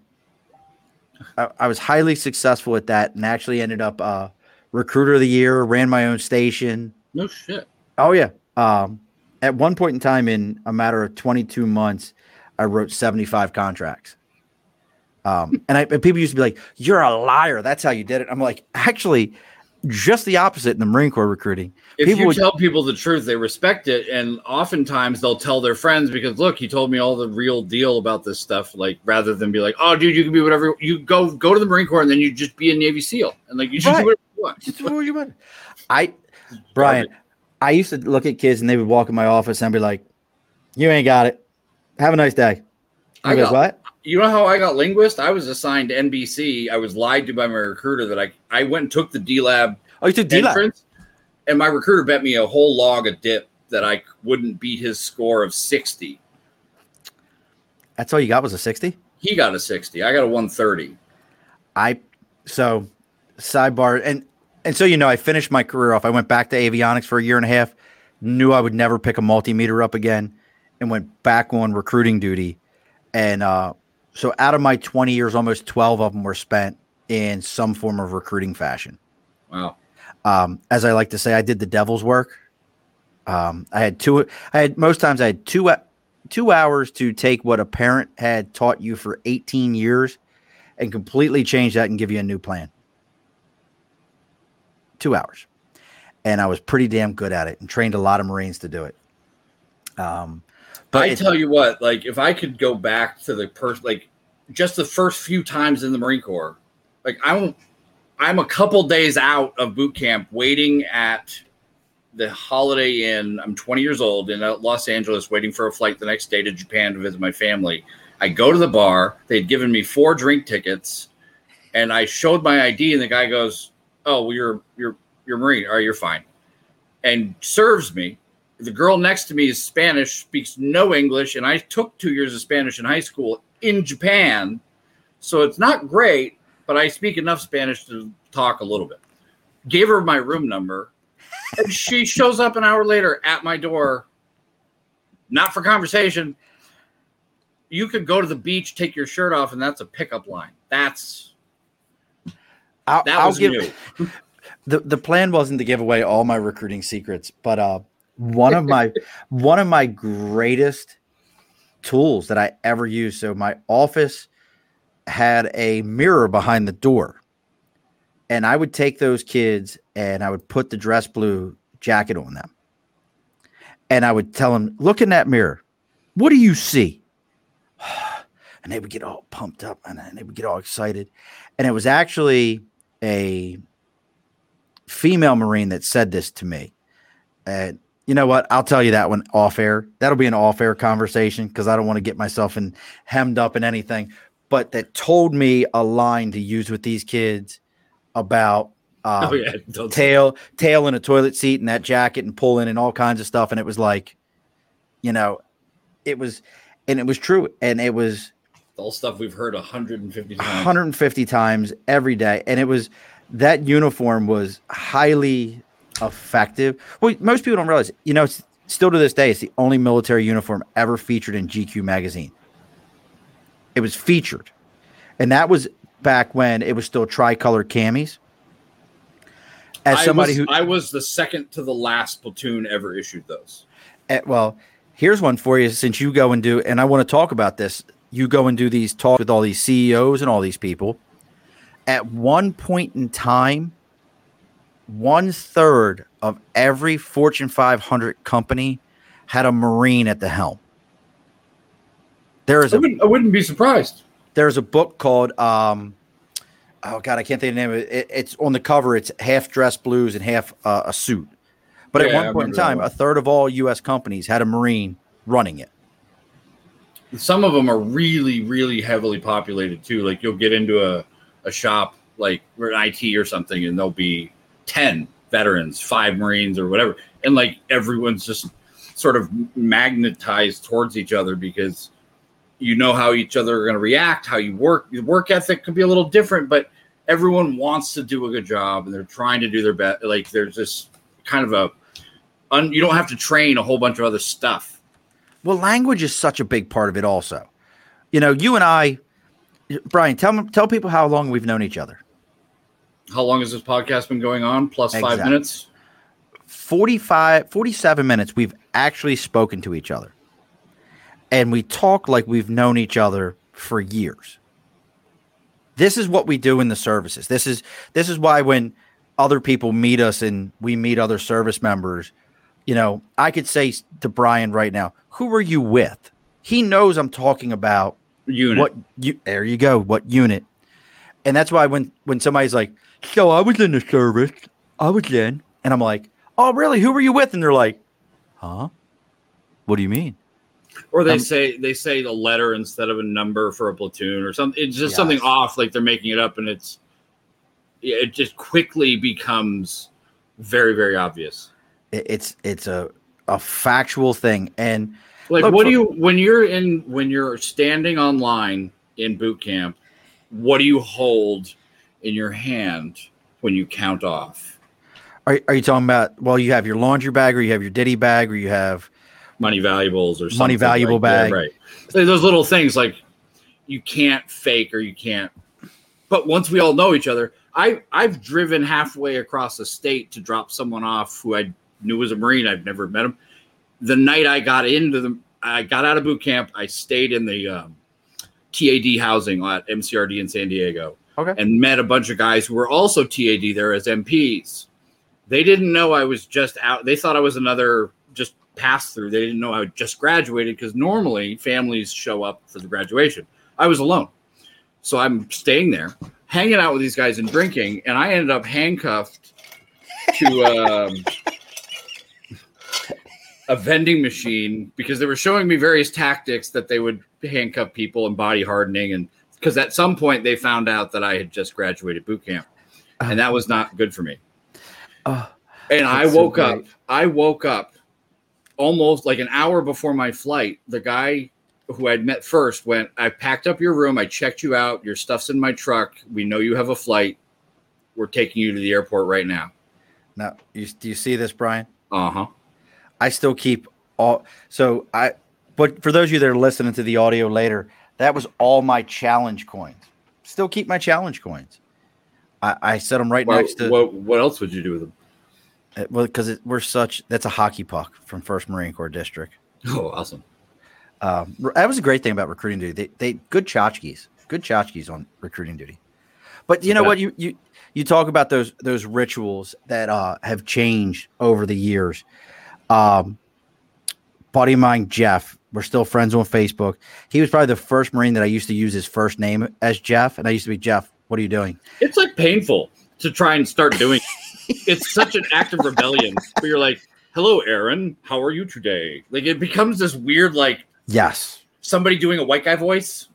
I, I was highly successful at that, and actually ended up uh, recruiter of the year. Ran my own station. No shit. Oh yeah. Um, at one point in time, in a matter of twenty-two months, I wrote seventy-five contracts. Um, and, I, and people used to be like, "You're a liar. That's how you did it." I'm like, actually, just the opposite in the Marine Corps recruiting. If people you would, tell people the truth, they respect it, and oftentimes they'll tell their friends because, look, he told me all the real deal about this stuff. Like, rather than be like, "Oh, dude, you can be whatever you go go to the Marine Corps, and then you just be a Navy SEAL, and like you should right. do whatever you want." Just do what you want. I, Brian, I used to look at kids and they would walk in my office and be like, "You ain't got it. Have a nice day." I, I goes, got, "What?" You know how I got linguist? I was assigned to N B C. I was lied to by my recruiter that I, I went and took the D-Lab oh, you took D-Lab? And my recruiter bet me a whole log of dip that I wouldn't beat his score of sixty. That's all you got was a sixty? He got a sixty. I got a one thirty. I so sidebar and and so you know I finished my career off. I went back to avionics for a year and a half, knew I would never pick a multimeter up again, and went back on recruiting duty. And uh so out of my twenty years, almost twelve of them were spent in some form of recruiting fashion. Wow. Um, as I like to say, I did the devil's work. Um, I had two, I had most times I had two, two hours to take what a parent had taught you for eighteen years and completely change that and give you a new plan. Two hours. And I was pretty damn good at it and trained a lot of Marines to do it. Um, But I tell you what, like if I could go back to the person, like just the first few times in the Marine Corps, like I'm, I'm a couple days out of boot camp waiting at the Holiday Inn. I'm twenty years old in Los Angeles, waiting for a flight the next day to Japan to visit my family. I go to the bar. They'd given me four drink tickets, and I showed my I D, and the guy goes, "Oh, well, you're you're you're Marine. All right, you're fine," and serves me. The girl next to me is Spanish, speaks no English, and I took two years of Spanish in high school in Japan. So it's not great, but I speak enough Spanish to talk a little bit. Gave her my room number, and she shows up an hour later at my door, not for conversation. You could go to the beach, take your shirt off, and that's a pickup line. That's I'll, that I'll was give, new. The, the plan wasn't to give away all my recruiting secrets, but uh, one of my one of my greatest tools that I ever used. So my office had a mirror behind the door, and I would take those kids and I would put the dress blue jacket on them, and I would tell them, "Look in that mirror. What do you see?" And they would get all pumped up and they would get all excited. And it was actually a female Marine that said this to me. And you know what? I'll tell you that one off air. That'll be an off air conversation because I don't want to get myself in hemmed up in anything. but that told me a line to use with these kids about um, oh, yeah. tail, tail in a toilet seat and that jacket and pulling and all kinds of stuff. And it was like, you know, it was, and it was true. And it was all stuff we've heard one hundred fifty times. one hundred fifty times every day. And it was, that uniform was highly effective. Well, most people don't realize, you know, it's still to this day, it's the only military uniform ever featured in G Q magazine. It was featured. And that was back when it was still tricolor camis. As I somebody was, who I was the second to the last platoon ever issued those. Uh, well, here's one for you since you go and do, and I want to talk about this. You go and do these talks with all these C E Os and all these people. At one point in time, one third of every Fortune five hundred company had a Marine at the helm. There is I a, wouldn't, I wouldn't be surprised. There's a book called, um, oh God, I can't think of the name of it. it it's on the cover. It's half dress blues and half uh, a suit. But Yeah, at I one point in remember that time, one. a third of all U S companies had a Marine running it. Some of them are really, really heavily populated too. Like you'll get into a, a shop like we're in I T or something, and there'll be ten veterans, five Marines or whatever. And like everyone's just sort of magnetized towards each other because you know how each other are going to react, how you work. Your work ethic could be a little different, but everyone wants to do a good job and they're trying to do their best. Like there's this kind of a, un, you don't have to train a whole bunch of other stuff. Well, language is such a big part of it also. You know, you and I, Brian, tell me, tell people how long we've known each other. How long has this podcast been going on? Plus Exactly. five minutes? forty-five, forty-seven minutes we've actually spoken to each other. And we talk like we've known each other for years. This is what we do in the services. This is this is why when other people meet us and we meet other service members, you know, I could say to Brian right now, who are you with? He knows I'm talking about Unit. what you there you go, what unit. And that's why when when somebody's like, so I was in the service, I was in, and I'm like, oh really? Who were you with? And they're like, huh? What do you mean? Or they Um, say they say the letter instead of a number for a platoon or something. It's just Yes. something off, like they're making it up, and it's yeah, it just quickly becomes very, very obvious. It- It's it's a a factual thing. And Like, look, what for- do you when you're in when you're standing online in boot camp? What do you hold in your hand when you count off? Are, are you talking about, well, you have your laundry bag or you have your ditty bag or you have Money valuables or something Money valuable like that, bag. right? So those little things like you can't fake or you can't. But once we all know each other, I I've driven halfway across the state to drop someone off who I knew was a Marine. I've never met him. The night I got into the, I got out of boot camp. I stayed in the um, T A D housing at M C R D in San Diego. Okay. And met a bunch of guys who were also T A D there as M Ps. They didn't know I was just out. They thought I was another just pass through. They didn't know I had just graduated because normally families show up for the graduation. I was alone. So I'm staying there, hanging out with these guys and drinking, and I ended up handcuffed to um, a vending machine because they were showing me various tactics that they would handcuff people and body hardening. And because at some point they found out that I had just graduated boot camp, and that was not good for me. Oh, And I that's so woke up, great. I woke up almost like an hour before my flight. The guy who I'd met first went, I packed up your room. I checked you out. Your stuff's in my truck. We know you have a flight. We're taking you to the airport right now. Now, you, do you see this, Brian? Uh-huh. I still keep all. So I, but for those of you that are listening to the audio later, that was all my challenge coins. Still keep my challenge coins. I, I set them right Well, next to. what, what else would you do with them? Uh, Well, because we're such. That's a hockey puck from First Marine Corps District. Oh, awesome. Um, that was a great thing about recruiting duty. They, they good tchotchkes, good tchotchkes on recruiting duty. But you know Okay. what? You you you talk about those those rituals that uh, have changed over the years. Um, buddy of mine, Jeff, we're still friends on Facebook. He was probably the first Marine that I used to use his first name as Jeff, and I used to be Jeff. What are you doing? It's like painful to try and start doing. It's such an act of rebellion where you're like, hello, Aaron, how are you today? Like it becomes this weird, like Yes. somebody doing a white guy voice.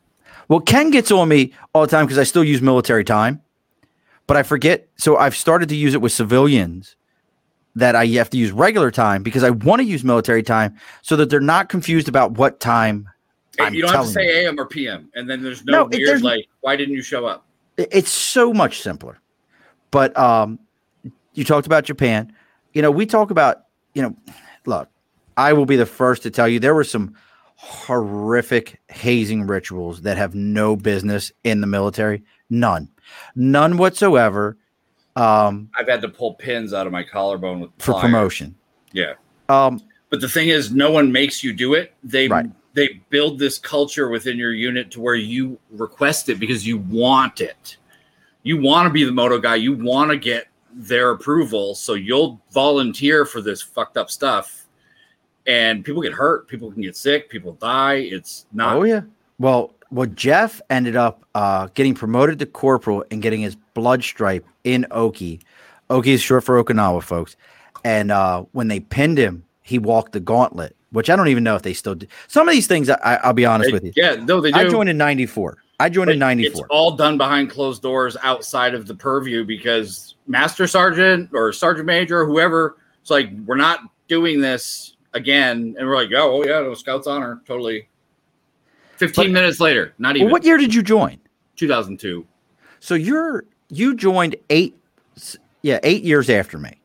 Well, Ken gets on me all the time because I still use military time, but I forget. So I've started to use it with civilians that I have to use regular time because I want to use military time so that they're not confused about what time. Hey, you don't have to say A M or P M, and then there's no, No, it- weird there's- like, why didn't you show up? It- It's so much simpler. But um, you talked about Japan. You know, we talk about, you know, look, I will be the first to tell you there were some horrific hazing rituals that have no business in the military. None. None whatsoever. Um, I've had to pull pins out of my collarbone with for pliers. promotion. Yeah. Um, But the thing is, no one makes you do it. They Right. they build this culture within your unit to where you request it because you want it. You want to be the moto guy. You want to get their approval. So you'll volunteer for this fucked up stuff. And people get hurt. People can get sick. People die. It's not. oh, yeah. Well, well, Jeff ended up uh, getting promoted to corporal and getting his blood stripe in Oki. Oki is short for Okinawa, folks. And uh, when they pinned him, he walked the gauntlet, which I don't even know if they still do. Some of these things, I, I'll be honest They- with you. Yeah, no, they do. I joined in ninety-four. I joined in But ninety-four. It's all done behind closed doors outside of the purview because Master Sergeant or Sergeant Major or whoever, it's like, we're not doing this again. And we're like, oh, oh yeah, no, Scouts Honor, totally. fifteen But- minutes later, not Well, even. what year did you join? two thousand two. So you're you joined eight, yeah, eight years after me.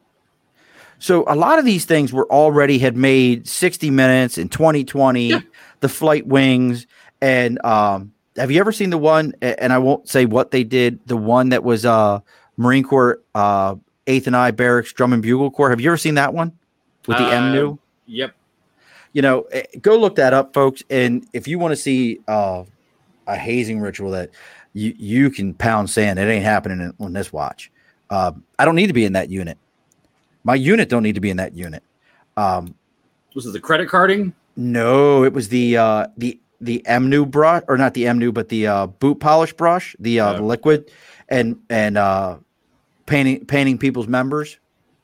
So a lot of these things were already had made sixty minutes in twenty twenty, Yeah. the flight wings, and um, have you ever seen the one? a- And I won't say what they did. The one that was uh, Marine Corps uh, Eighth and I Barracks Drum and Bugle Corps. Have you ever seen that one with the M N U? Uh, Yep. You know, eh, go look that up, folks. And if you want to see uh, a hazing ritual that you you can pound sand, it ain't happening in, on this watch. Uh, I don't need to be in that unit. My unit don't need to be in that unit. Um, Was it the credit carding? no, it was the uh, the the M N U brush, or not the M N U, but the uh, boot polish brush, the uh, Yeah. the liquid, and and uh, painting painting people's members.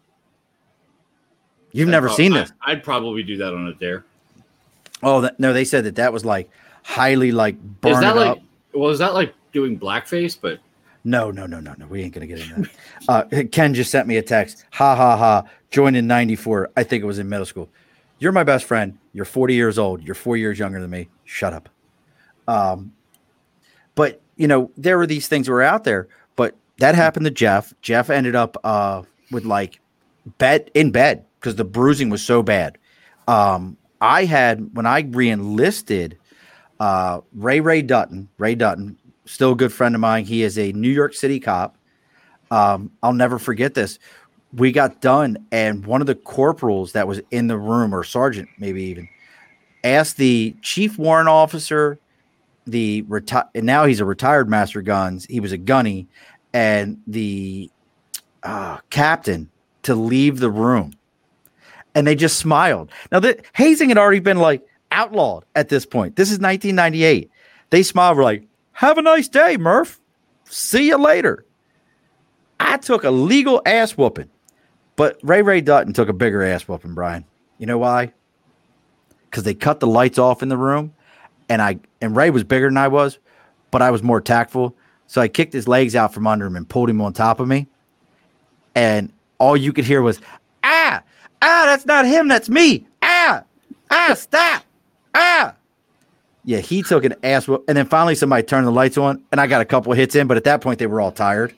You've I'd never prob- seen this. I, I'd probably do that on a dare. Oh that, no, they said that that was like highly like burn Is that it like, up. well, is that like doing blackface? But No, no, no, no, no. We ain't gonna get into that. Uh, Ken just sent me a text. Ha ha ha. Joined in ninety-four. I think it was in middle school. You're my best friend. You're forty years old. You're four years younger than me. Shut up. Um, but you know there were these things that were out there. But that happened to Jeff. Jeff ended up uh, with like bed in bed because the bruising was so bad. Um, I had when I re-enlisted uh, Ray Ray Dutton. Ray Dutton. Still a good friend of mine. He is a New York City cop. Um, I'll never forget this. We got done, and one of the corporals that was in the room, or sergeant maybe even, asked the chief warrant officer, the reti- and now he's a retired master guns. He was a gunny, and the uh, captain to leave the room, and they just smiled. Now the hazing had already been like outlawed at this point. This is nineteen ninety-eight. They smiled. Were like, "Have a nice day, Murph. See you later." I took a legal ass whooping, but Ray Ray Dutton took a bigger ass whooping, Brian. You know why? Because they cut the lights off in the room, and I and Ray was bigger than I was, but I was more tactful. So I kicked his legs out from under him and pulled him on top of me, and all you could hear was, "Ah, ah, that's not him, that's me. Ah, ah, stop, ah." Yeah, he took an ass whoop, and then finally somebody turned the lights on, and I got a couple of hits in, but at that point they were all tired.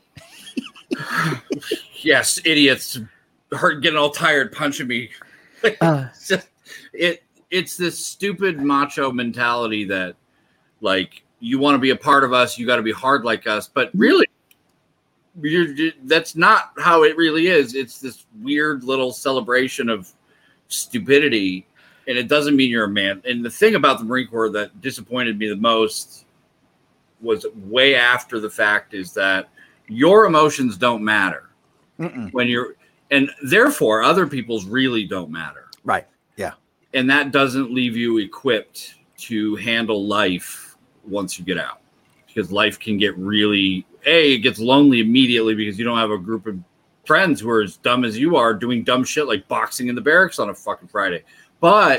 Yes, idiots hurt getting all tired punching me. Uh, It's just- it it's this stupid macho mentality that like you want to be a part of us, you got to be hard like us, but really you're, you that's not how it really is. It's this weird little celebration of stupidity, and it doesn't mean you're a man. And the thing about the Marine Corps that disappointed me the most was way after the fact is that your emotions don't matter mm-mm. when you're, and therefore other people's really don't matter. Right. Yeah. And that doesn't leave you equipped to handle life once you get out, because life can get really, A, it gets lonely immediately because you don't have a group of friends who are as dumb as you are doing dumb shit like boxing in the barracks on a fucking Friday. But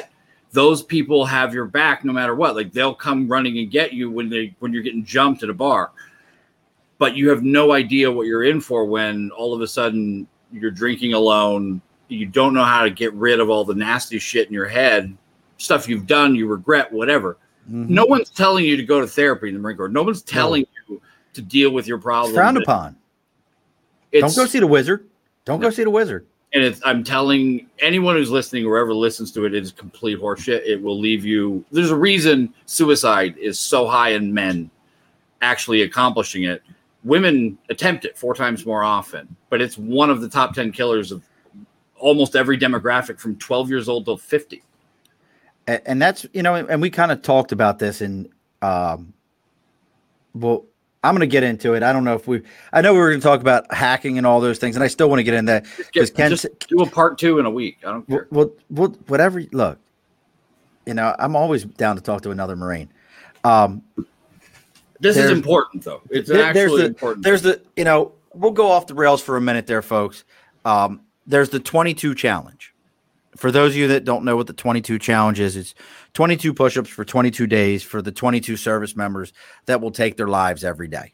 those people have your back no matter what. Like they'll come running and get you when they when you're getting jumped at a bar. But you have no idea what you're in for when all of a sudden you're drinking alone. You don't know how to get rid of all the nasty shit in your head, stuff you've done, you regret, whatever. Mm-hmm. No one's telling you to go to therapy in the Marine Corps. No one's telling no. you to deal with your problems. It's frowned upon. It's, don't go see the wizard. Don't no. go see the wizard. And it's, I'm telling anyone who's listening or ever listens to it, it is complete horseshit. It will leave you. There's a reason suicide is so high in men actually accomplishing it. Women attempt it four times more often, but it's one of the top ten killers of almost every demographic from twelve years old till fifty. And, and that's, you know, and we kind of talked about this in, um, well, I'm going to get into it. I don't know if we, I know we were going to talk about hacking and all those things, and I still want to get in that. Just, Ken, just do a part two in a week. I don't care. Well, well, whatever. Look, you know, I'm always down to talk to another Marine. Um, This there's, is important, though. It's there, actually there's the, important. There's the, you know, we'll go off the rails for a minute there, folks. Um, there's the twenty-two challenge. For those of you that don't know what the twenty-two challenge is, it's twenty-two push-ups for twenty-two days for the twenty-two service members that will take their lives every day.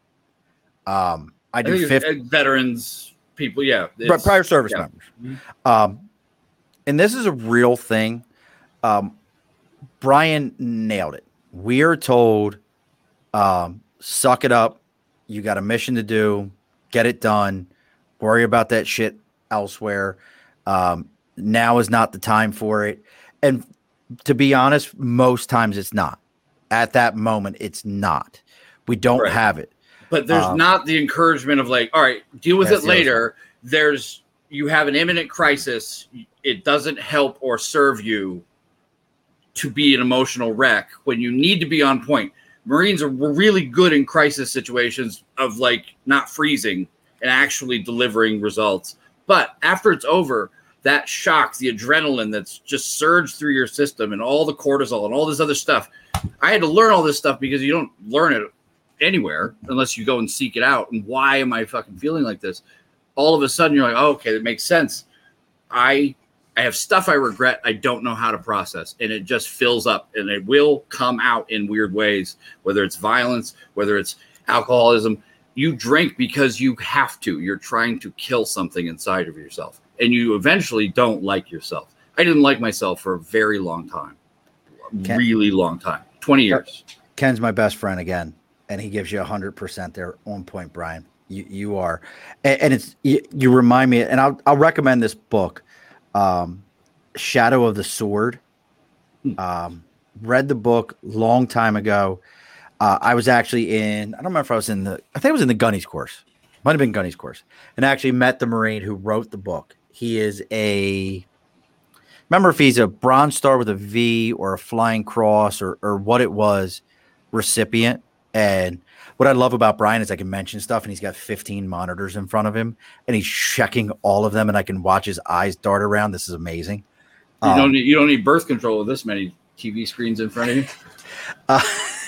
Um, I, I do fifty veterans, people, yeah, prior service yeah. members. Mm-hmm. Um, and this is a real thing. Um, Brian nailed it. We are told. Um, suck it up. You got a mission to do. Get it done. Worry about that shit elsewhere. Um, now is not the time for it. And to be honest, most times it's not. At that moment, it's not. We don't right. have it. But there's um, not the encouragement of like, all right, deal with it later. There's you have an imminent crisis. It doesn't help or serve you to be an emotional wreck when you need to be on point. Marines are really good in crisis situations of like not freezing and actually delivering results. But after it's over, that shock, the adrenaline that's just surged through your system and all the cortisol and all this other stuff. I had to learn all this stuff because you don't learn it anywhere unless you go and seek it out. And why am I fucking feeling like this? All of a sudden you're like, oh, okay, that makes sense. I I have stuff I regret. I don't know how to process, and it just fills up, and it will come out in weird ways, whether it's violence, whether it's alcoholism. You drink because you have to. You're trying to kill something inside of yourself, and you eventually don't like yourself. I didn't like myself for a very long time, Ken, really long time, twenty years. Ken's my best friend again, and he gives you one hundred percent there on point, Brian. You you are, and, and it's you, you remind me, and I'll I'll recommend this book. Um, Shadow of the Sword. Um, read the book long time ago. Uh, I was actually in, I don't remember if I was in the, I think I was in the Gunny's course. Might have been Gunny's course. And actually met the Marine who wrote the book. He is a, remember if he's a Bronze Star with a V or a Flying Cross or, or what it was, recipient. And what I love about Brian is I can mention stuff and he's got fifteen monitors in front of him and he's checking all of them and I can watch his eyes dart around. This is amazing. You um, don't need, you don't need birth control with this many T V screens in front of you. Uh,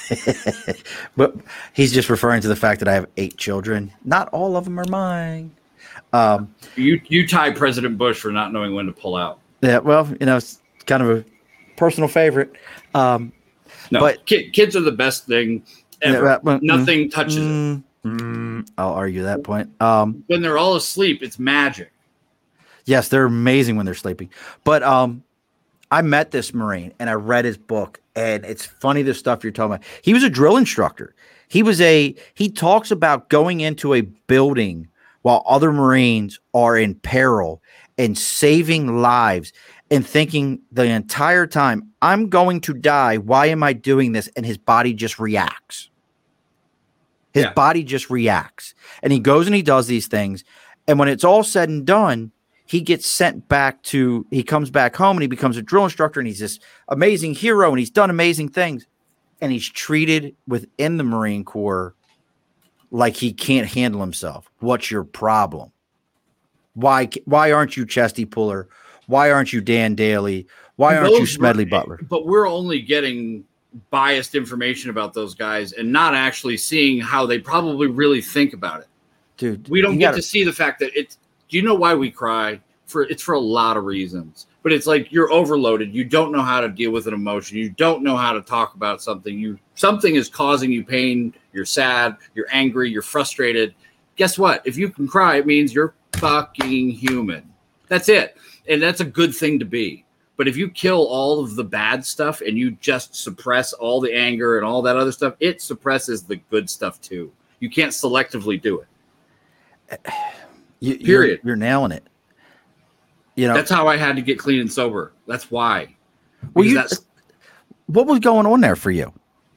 but he's just referring to the fact that I have eight children. Not all of them are mine. Um, you, you tie President Bush for not knowing when to pull out. Yeah. Well, you know, it's kind of a personal favorite. Um, no, but kid, kids are the best thing ever. Yeah, well, Nothing mm, touches mm, it. Mm, I'll argue that point. Um, when they're all asleep, it's magic. Yes, they're amazing when they're sleeping. But um, I met this Marine and I read his book, and it's funny the stuff you're talking about. He was a drill instructor. He was a he talks about going into a building while other Marines are in peril and saving lives and thinking the entire time, I'm going to die. Why am I doing this? And his body just reacts. His yeah. body just reacts. And he goes and he does these things. And when it's all said and done, he gets sent back to, he comes back home and he becomes a drill instructor and he's this amazing hero and he's done amazing things. And he's treated within the Marine Corps like he can't handle himself. What's your problem? Why, why aren't you Chesty Puller? Why aren't you Dan Daly? Why aren't you Smedley Butler? But we're only getting biased information about those guys and not actually seeing how they probably really think about it. Dude, we don't get gotta, to see the fact that it's, do you know why we cry? for it's for a lot of reasons. But it's like you're overloaded. You don't know how to deal with an emotion. You don't know how to talk about something. You something is causing you pain. You're sad. You're angry. You're frustrated. Guess what? If you can cry, it means you're fucking human. That's it. And that's a good thing to be. But if you kill all of the bad stuff and you just suppress all the anger and all that other stuff, it suppresses the good stuff too. You can't selectively do it. You, Period. You're, you're nailing it. You know, that's how I had to get clean and sober. That's why. Well, you, that's, what was going on there for you?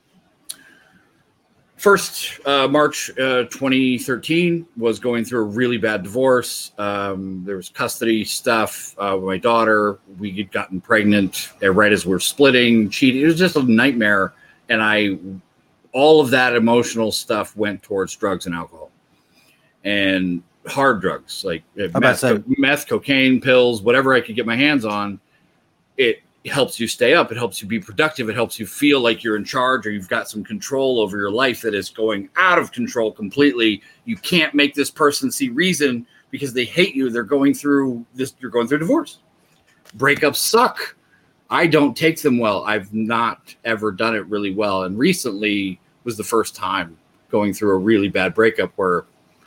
First, uh, March uh, twenty thirteen was going through a really bad divorce. Um, there was custody stuff uh, with my daughter. We had gotten pregnant right as we we're splitting, cheating. It was just a nightmare. And I, all of that emotional stuff went towards drugs and alcohol. And hard drugs like meth, co- meth, cocaine, pills, whatever I could get my hands on. It helps you stay up. It helps you be productive. It helps you feel like you're in charge or you've got some control over your life that is going out of control completely. You can't make this person see reason because they hate you. They're going through this. You're going through divorce. Breakups suck. I don't take them well. I've not ever done it really well. And recently was the first time going through a really bad breakup where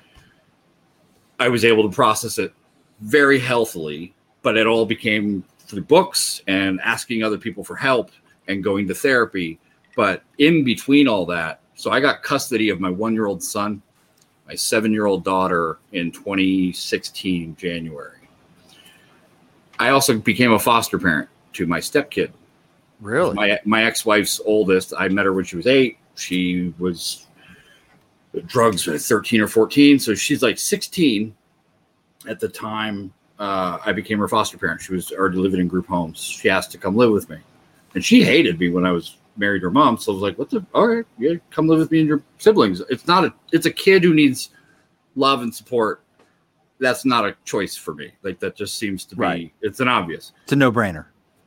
I was able to process it very healthily, but it all became through books and asking other people for help and going to therapy. But in between all that, so I got custody of my one-year-old son, my seven-year-old daughter in twenty sixteen, January. I also became a foster parent to my stepkid. Really? My, my ex-wife's oldest. I met her when she was eight. She was drugs at thirteen or fourteen. So she's like sixteen at the time uh, I became her foster parent. She was already living in group homes. She asked to come live with me. And she hated me when I was married to her mom. So I was like, what the, all right, yeah, come live with me and your siblings. It's not a, it's a kid who needs love and support. That's not a choice for me. Like that just seems to be, right. It's an obvious. It's a no-brainer.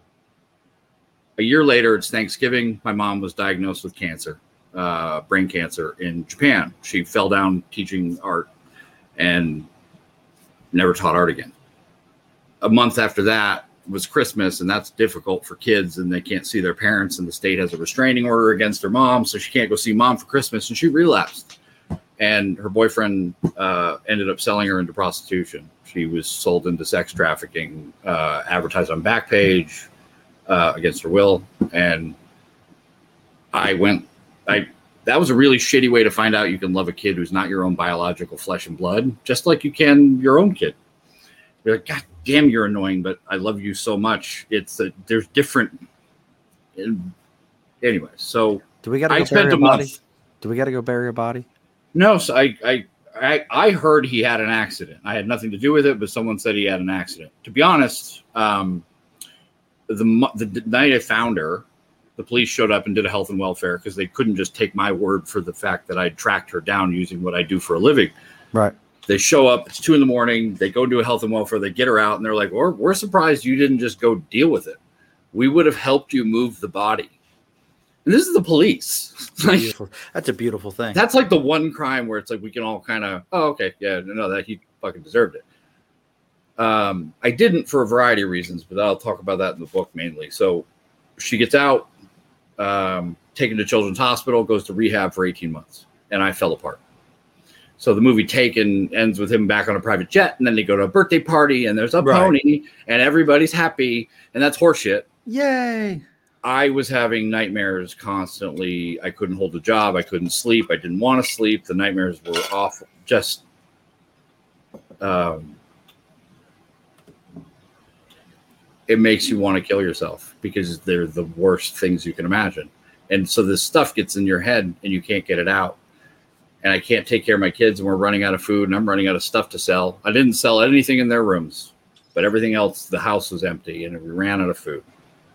A year later, it's Thanksgiving. My mom was diagnosed with cancer. Uh, brain cancer in Japan. She fell down teaching art and never taught art again. A month after that was Christmas, and that's difficult for kids, and they can't see their parents, and the state has a restraining order against her mom, so she can't go see mom for Christmas, and she relapsed. And her boyfriend uh, ended up selling her into prostitution. She was sold into sex trafficking, uh, advertised on Backpage uh, against her will, and I went I that was a really shitty way to find out you can love a kid who's not your own biological flesh and blood, just like you can your own kid. You're like, God damn, you're annoying, but I love you so much. It's a, there's different. Anyway, so do we got to I go spent bury a a body? month. Do we got to go bury a body? No, so I, I I I heard he had an accident. I had nothing to do with it, but someone said he had an accident. To be honest, um, the the night I found her, the police showed up and did a health and welfare because they couldn't just take my word for the fact that I tracked her down using what I do for a living. Right. They show up, it's two in the morning. They go do a health and welfare. They get her out and they're like, we're, we're surprised you didn't just go deal with it. We would have helped you move the body. And this is the police. Like, beautiful. That's a beautiful thing. That's like the one crime where it's like, we can all kind of, oh, okay. Yeah, no, that he fucking deserved it. Um, I didn't for a variety of reasons, but I'll talk about that in the book mainly. So she gets out. Um, taken to Children's Hospital, goes to rehab for eighteen months, and I fell apart. So the movie Taken ends with him back on a private jet, and then they go to a birthday party, and there's a right. pony, and everybody's happy, and that's horseshit. Yay! I was having nightmares constantly. I couldn't hold a job. I couldn't sleep. I didn't want to sleep. The nightmares were awful. Just, um, it makes you want to kill yourself because they're the worst things you can imagine. And so this stuff gets in your head and you can't get it out. And I can't take care of my kids and we're running out of food and I'm running out of stuff to sell. I didn't sell anything in their rooms, but everything else, the house was empty and we ran out of food.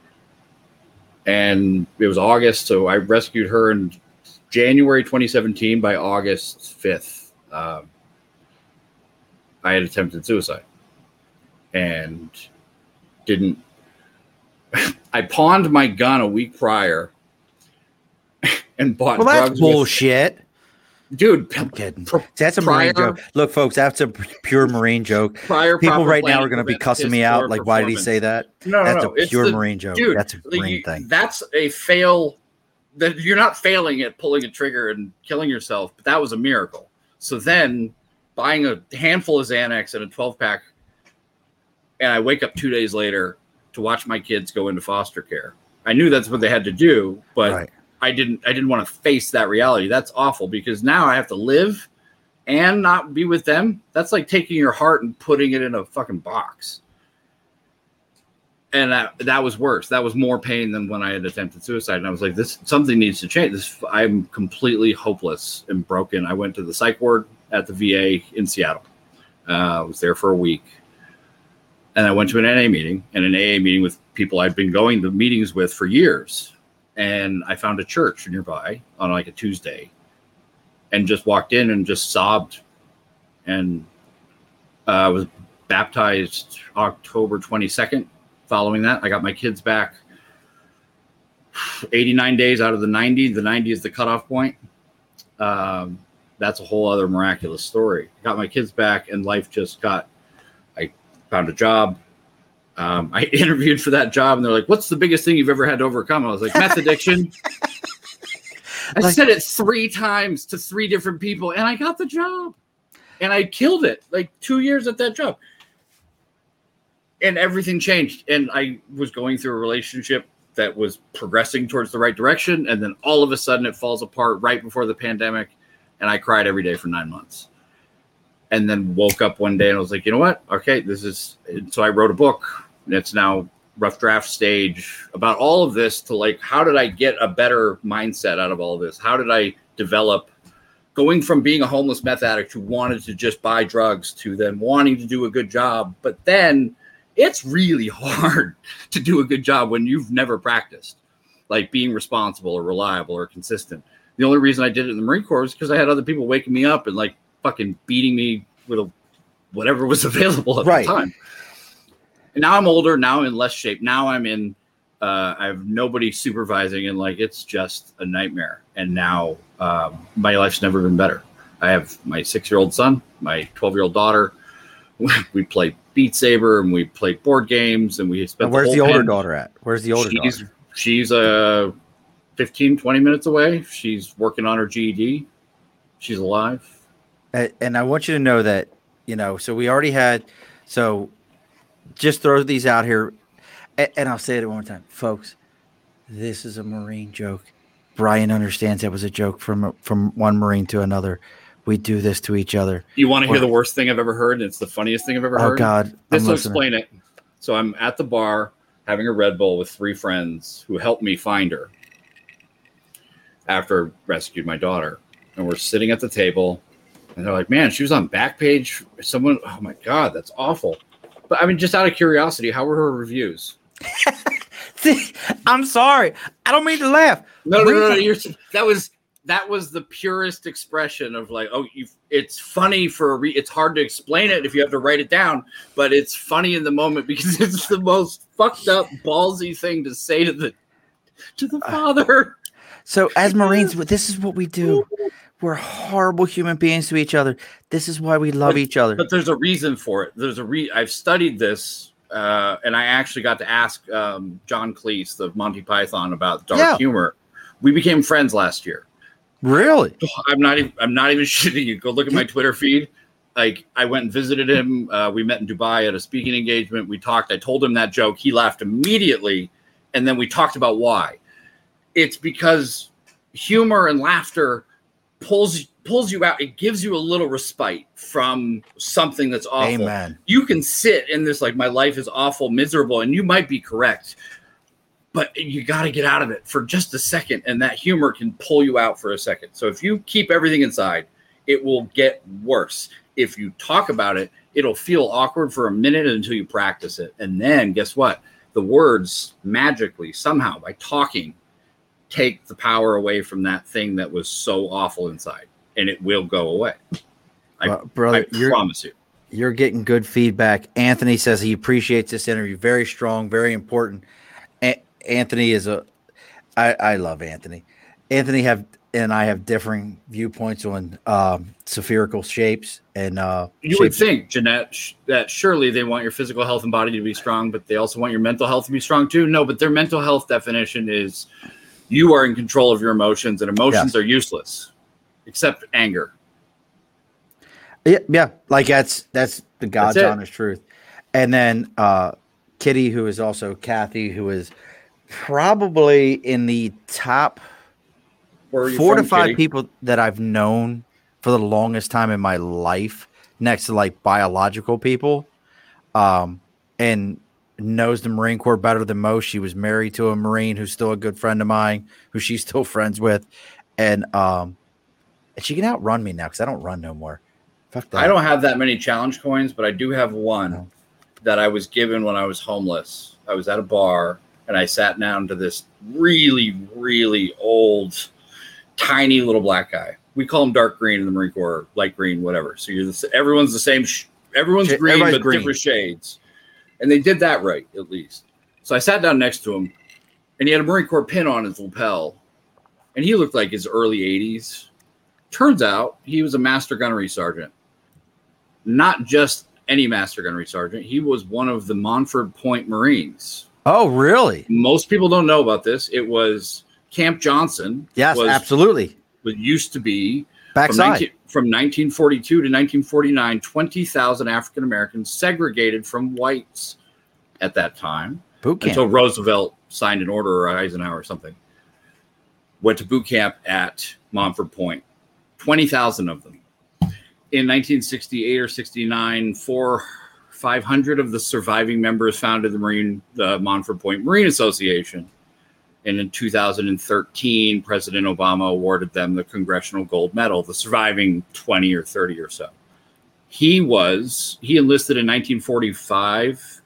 And it was August. So I rescued her in January twenty seventeen. By August fifth, um, I had attempted suicide and didn't. I pawned my gun a week prior and bought well, drugs. that's bullshit. With, dude. I'm kidding. Pr- That's a prior, Marine joke. Look, folks, that's a pure Marine joke. Prior People right now planning are going to be prevents cussing me piss out. poor Like, why did he performance. say that? No, no, That's no. a It's pure the- Marine joke. Dude, That's a like, Marine you- thing. That's a fail. That you're not failing at pulling a trigger and killing yourself, but that was a miracle. So then, buying a handful of Xanax and a twelve pack, and I wake up two days later to watch my kids go into foster care. I knew that's what they had to do, but Right. I didn't. I didn't want to face that reality. That's awful because now I have to live and not be with them. That's like taking your heart and putting it in a fucking box. And that, that was worse. That was more pain than when I had attempted suicide. And I was like, this something needs to change. This I'm completely hopeless and broken. I went to the psych ward at the V A in Seattle. Uh, I was there for a week. And I went to an N A meeting and an A A meeting with people I'd been going to meetings with for years. And I found a church nearby on like a Tuesday and just walked in and just sobbed. And I uh, was baptized October twenty-second. Following that, I got my kids back eighty-nine days out of the ninety. The ninety is the cutoff point. Um, that's a whole other miraculous story. Got my kids back and life just got, I found a job. Um, I interviewed for that job and they're like, what's the biggest thing you've ever had to overcome? I was like, meth addiction. I like, said it three times to three different people and I got the job and I killed it. Like two years at that job. And everything changed. And I was going through a relationship that was progressing towards the right direction. And then all of a sudden it falls apart right before the pandemic. And I cried every day for nine months. And then woke up one day and I was like, you know what? Okay, this is, so I wrote a book and it's now rough draft stage about all of this to like, how did I get a better mindset out of all of this? How did I develop going from being a homeless meth addict who wanted to just buy drugs to then wanting to do a good job, but then it's really hard to do a good job when you've never practiced, like being responsible or reliable or consistent. The only reason I did it in the Marine Corps is because I had other people waking me up and like fucking beating me with a, whatever was available at right. the time. And now I'm older. Now I'm in less shape. Now I'm in, uh, I have nobody supervising and like, it's just a nightmare. And now um, my life's never been better. I have my six-year-old son, my twelve-year-old daughter. We play Beat Saber and we play board games and we spent. And where's the, the older pen. daughter at? Where's the older she's, daughter? She's uh, fifteen, twenty minutes away. She's working on her G E D. She's alive. And, and I want you to know that, you know, so we already had, so just throw these out here. And, and I'll say it one more time, folks, this is a Marine joke. Brian understands that was a joke from, from one Marine to another. We do this to each other. You want to hear the worst thing I've ever heard? It's the funniest thing I've ever oh, heard. Oh, God. This will explain it. So I'm at the bar having a Red Bull with three friends who helped me find her after I rescued my daughter. And we're sitting at the table. And they're like, man, she was on Backpage. Someone, oh, my God, that's awful. But, I mean, just out of curiosity, how were her reviews? See, I'm sorry. I don't mean to laugh. No, no, no, no. You're, that was... That was the purest expression of like, oh, you. It's funny for a re- it's hard to explain it if you have to write it down, but it's funny in the moment because it's the most fucked up, ballsy thing to say to the to the father. So as Marines, this is what we do. We're horrible human beings to each other. This is why we love but, each other. But there's a reason for it. There's a re. I've studied this, uh, and I actually got to ask um, John Cleese of Monty Python about dark yeah. humor. We became friends last year. Really? I'm not even, I'm not even shitting you. Go look at my Twitter feed. Like I went and visited him. Uh, we met in Dubai at a speaking engagement. We talked. I told him that joke. He laughed immediately. And then we talked about why. It's because humor and laughter pulls, pulls you out. It gives you a little respite from something that's awful. Amen. You can sit in this, like my life is awful, miserable, and you might be correct. But you got to get out of it for just a second, and that humor can pull you out for a second. So if you keep everything inside, it will get worse. If you talk about it, it'll feel awkward for a minute until you practice it. And then guess what? The words magically, somehow, by talking, take the power away from that thing that was so awful inside, and it will go away. I, well, brother, I promise you. You're getting good feedback. Anthony says he appreciates this interview. Very strong, very important. A- Anthony is a, I, I love Anthony. Anthony have and I have differing viewpoints on um, spherical shapes and uh, you would shapes. think, Jeanette, sh- that surely they want your physical health and body to be strong, but they also want your mental health to be strong too. No, but their mental health definition is you are in control of your emotions, and emotions Yes. are useless, except anger. Yeah, yeah, like that's that's the God's That's it. honest truth. And then uh, Kitty, who is also Kathy, who is probably in the top Where are you four to from, five Kitty? people that I've known for the longest time in my life, next to like biological people, um, and knows the Marine Corps better than most. She was married to a Marine who's still a good friend of mine, who she's still friends with, and um, and she can outrun me now because I don't run no more. Fuck that. I don't have that many challenge coins, but I do have one No. that I was given when I was homeless. I was at a bar and I sat down to this really, really old, tiny little black guy. We call him dark green in the Marine Corps, light green, whatever. So you're the, everyone's the same. Sh- everyone's Sh- green, everybody's but green. different shades. And they did that right, at least. So I sat down next to him, and he had a Marine Corps pin on his lapel, and he looked like his early eighties. Turns out he was a master gunnery sergeant. Not just any master gunnery sergeant. He was one of the Montford Point Marines. Oh, really? Most people don't know about this. It was Camp Johnson. Yes, was, absolutely. Was used to be Backside. From, nineteen, from nineteen forty-two to nineteen forty-nine, twenty thousand African Americans segregated from whites at that time. Boot camp. Until Roosevelt signed an order, or Eisenhower or something. Went to boot camp at Montford Point. twenty thousand of them. In nineteen sixty-eight or sixty-nine, four, five hundred of the surviving members founded the Marine, the Montford Point Marine Association. And in two thousand thirteen, President Obama awarded them the Congressional Gold Medal, the surviving twenty or thirty or so. He was, he enlisted in nineteen forty-five,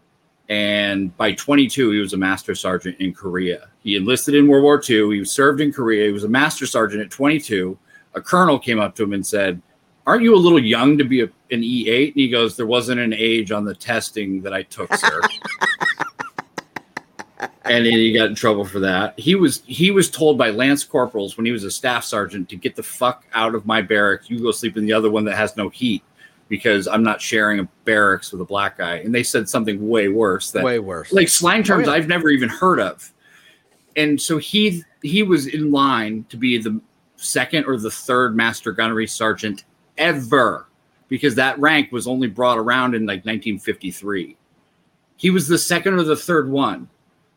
and by twenty-two, he was a master sergeant in Korea. He enlisted in World War Two. He served in Korea. He was a master sergeant at twenty-two. A colonel came up to him and said, "Aren't you a little young to be a, an E eight?" And he goes, "There wasn't an age on the testing that I took, sir." And he got in trouble for that. He was he was told by lance corporals when he was a staff sergeant to get the fuck out of my barracks. You go sleep in the other one that has no heat, because I'm not sharing a barracks with a black guy. And they said something way worse. That, way worse. Like slang terms Oh, yeah. I've never even heard of. And so he he was in line to be the second or the third master gunnery sergeant ever, because that rank was only brought around in like nineteen fifty-three. He was the second or the third one.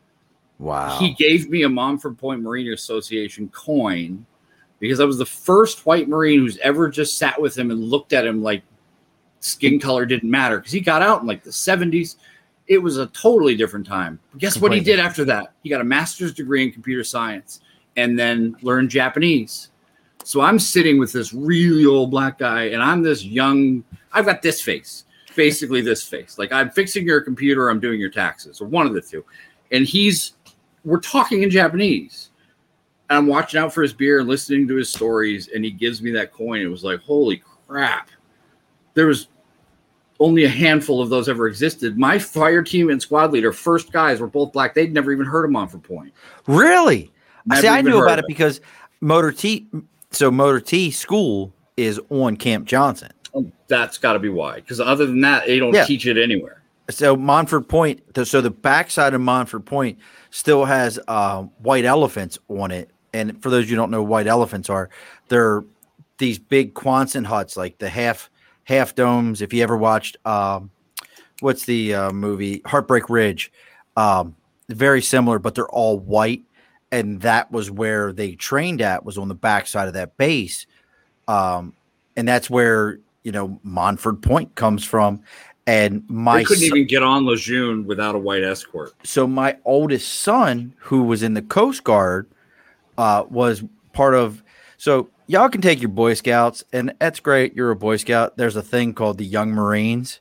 Wow. He gave me a Montford Point Marine Association coin because I was the first white Marine who's ever just sat with him and looked at him like skin color didn't matter, because he got out in like the seventies. It was a totally different time. But guess what he Completely. did after that? He got a master's degree in computer science and then learned Japanese. So I'm sitting with this really old black guy, and I'm this young, I've got this face, basically this face. Like, I'm fixing your computer, I'm doing your taxes, or one of the two. And he's, we're talking in Japanese. And I'm watching out for his beer and listening to his stories, and he gives me that coin. It was like, holy crap. There was only a handful of those ever existed. My fire team and squad leader, first guys, were both black. They'd never even heard of Montford Point. Really? Never See, I even knew heard about of it because Motor T. So Motor T school is on Camp Johnson. Oh, that's got to be why. Because other than that, they don't Yeah. teach it anywhere. So Montford Point. So the backside of Montford Point still has uh, white elephants on it. And for those of you who don't know what white elephants are, they're these big Quonset huts, like the half half domes. If you ever watched, um, what's the uh, movie Heartbreak Ridge? Um, very similar, but they're all white. And that was where they trained at, was on the backside of that base. Um, and that's where, you know, Montford Point comes from. And my They couldn't son, even get on Lejeune without a white escort. so my oldest son, who was in the Coast Guard, uh, was part of, so y'all can take your Boy Scouts, and that's great. You're a Boy Scout. There's a thing called the Young Marines.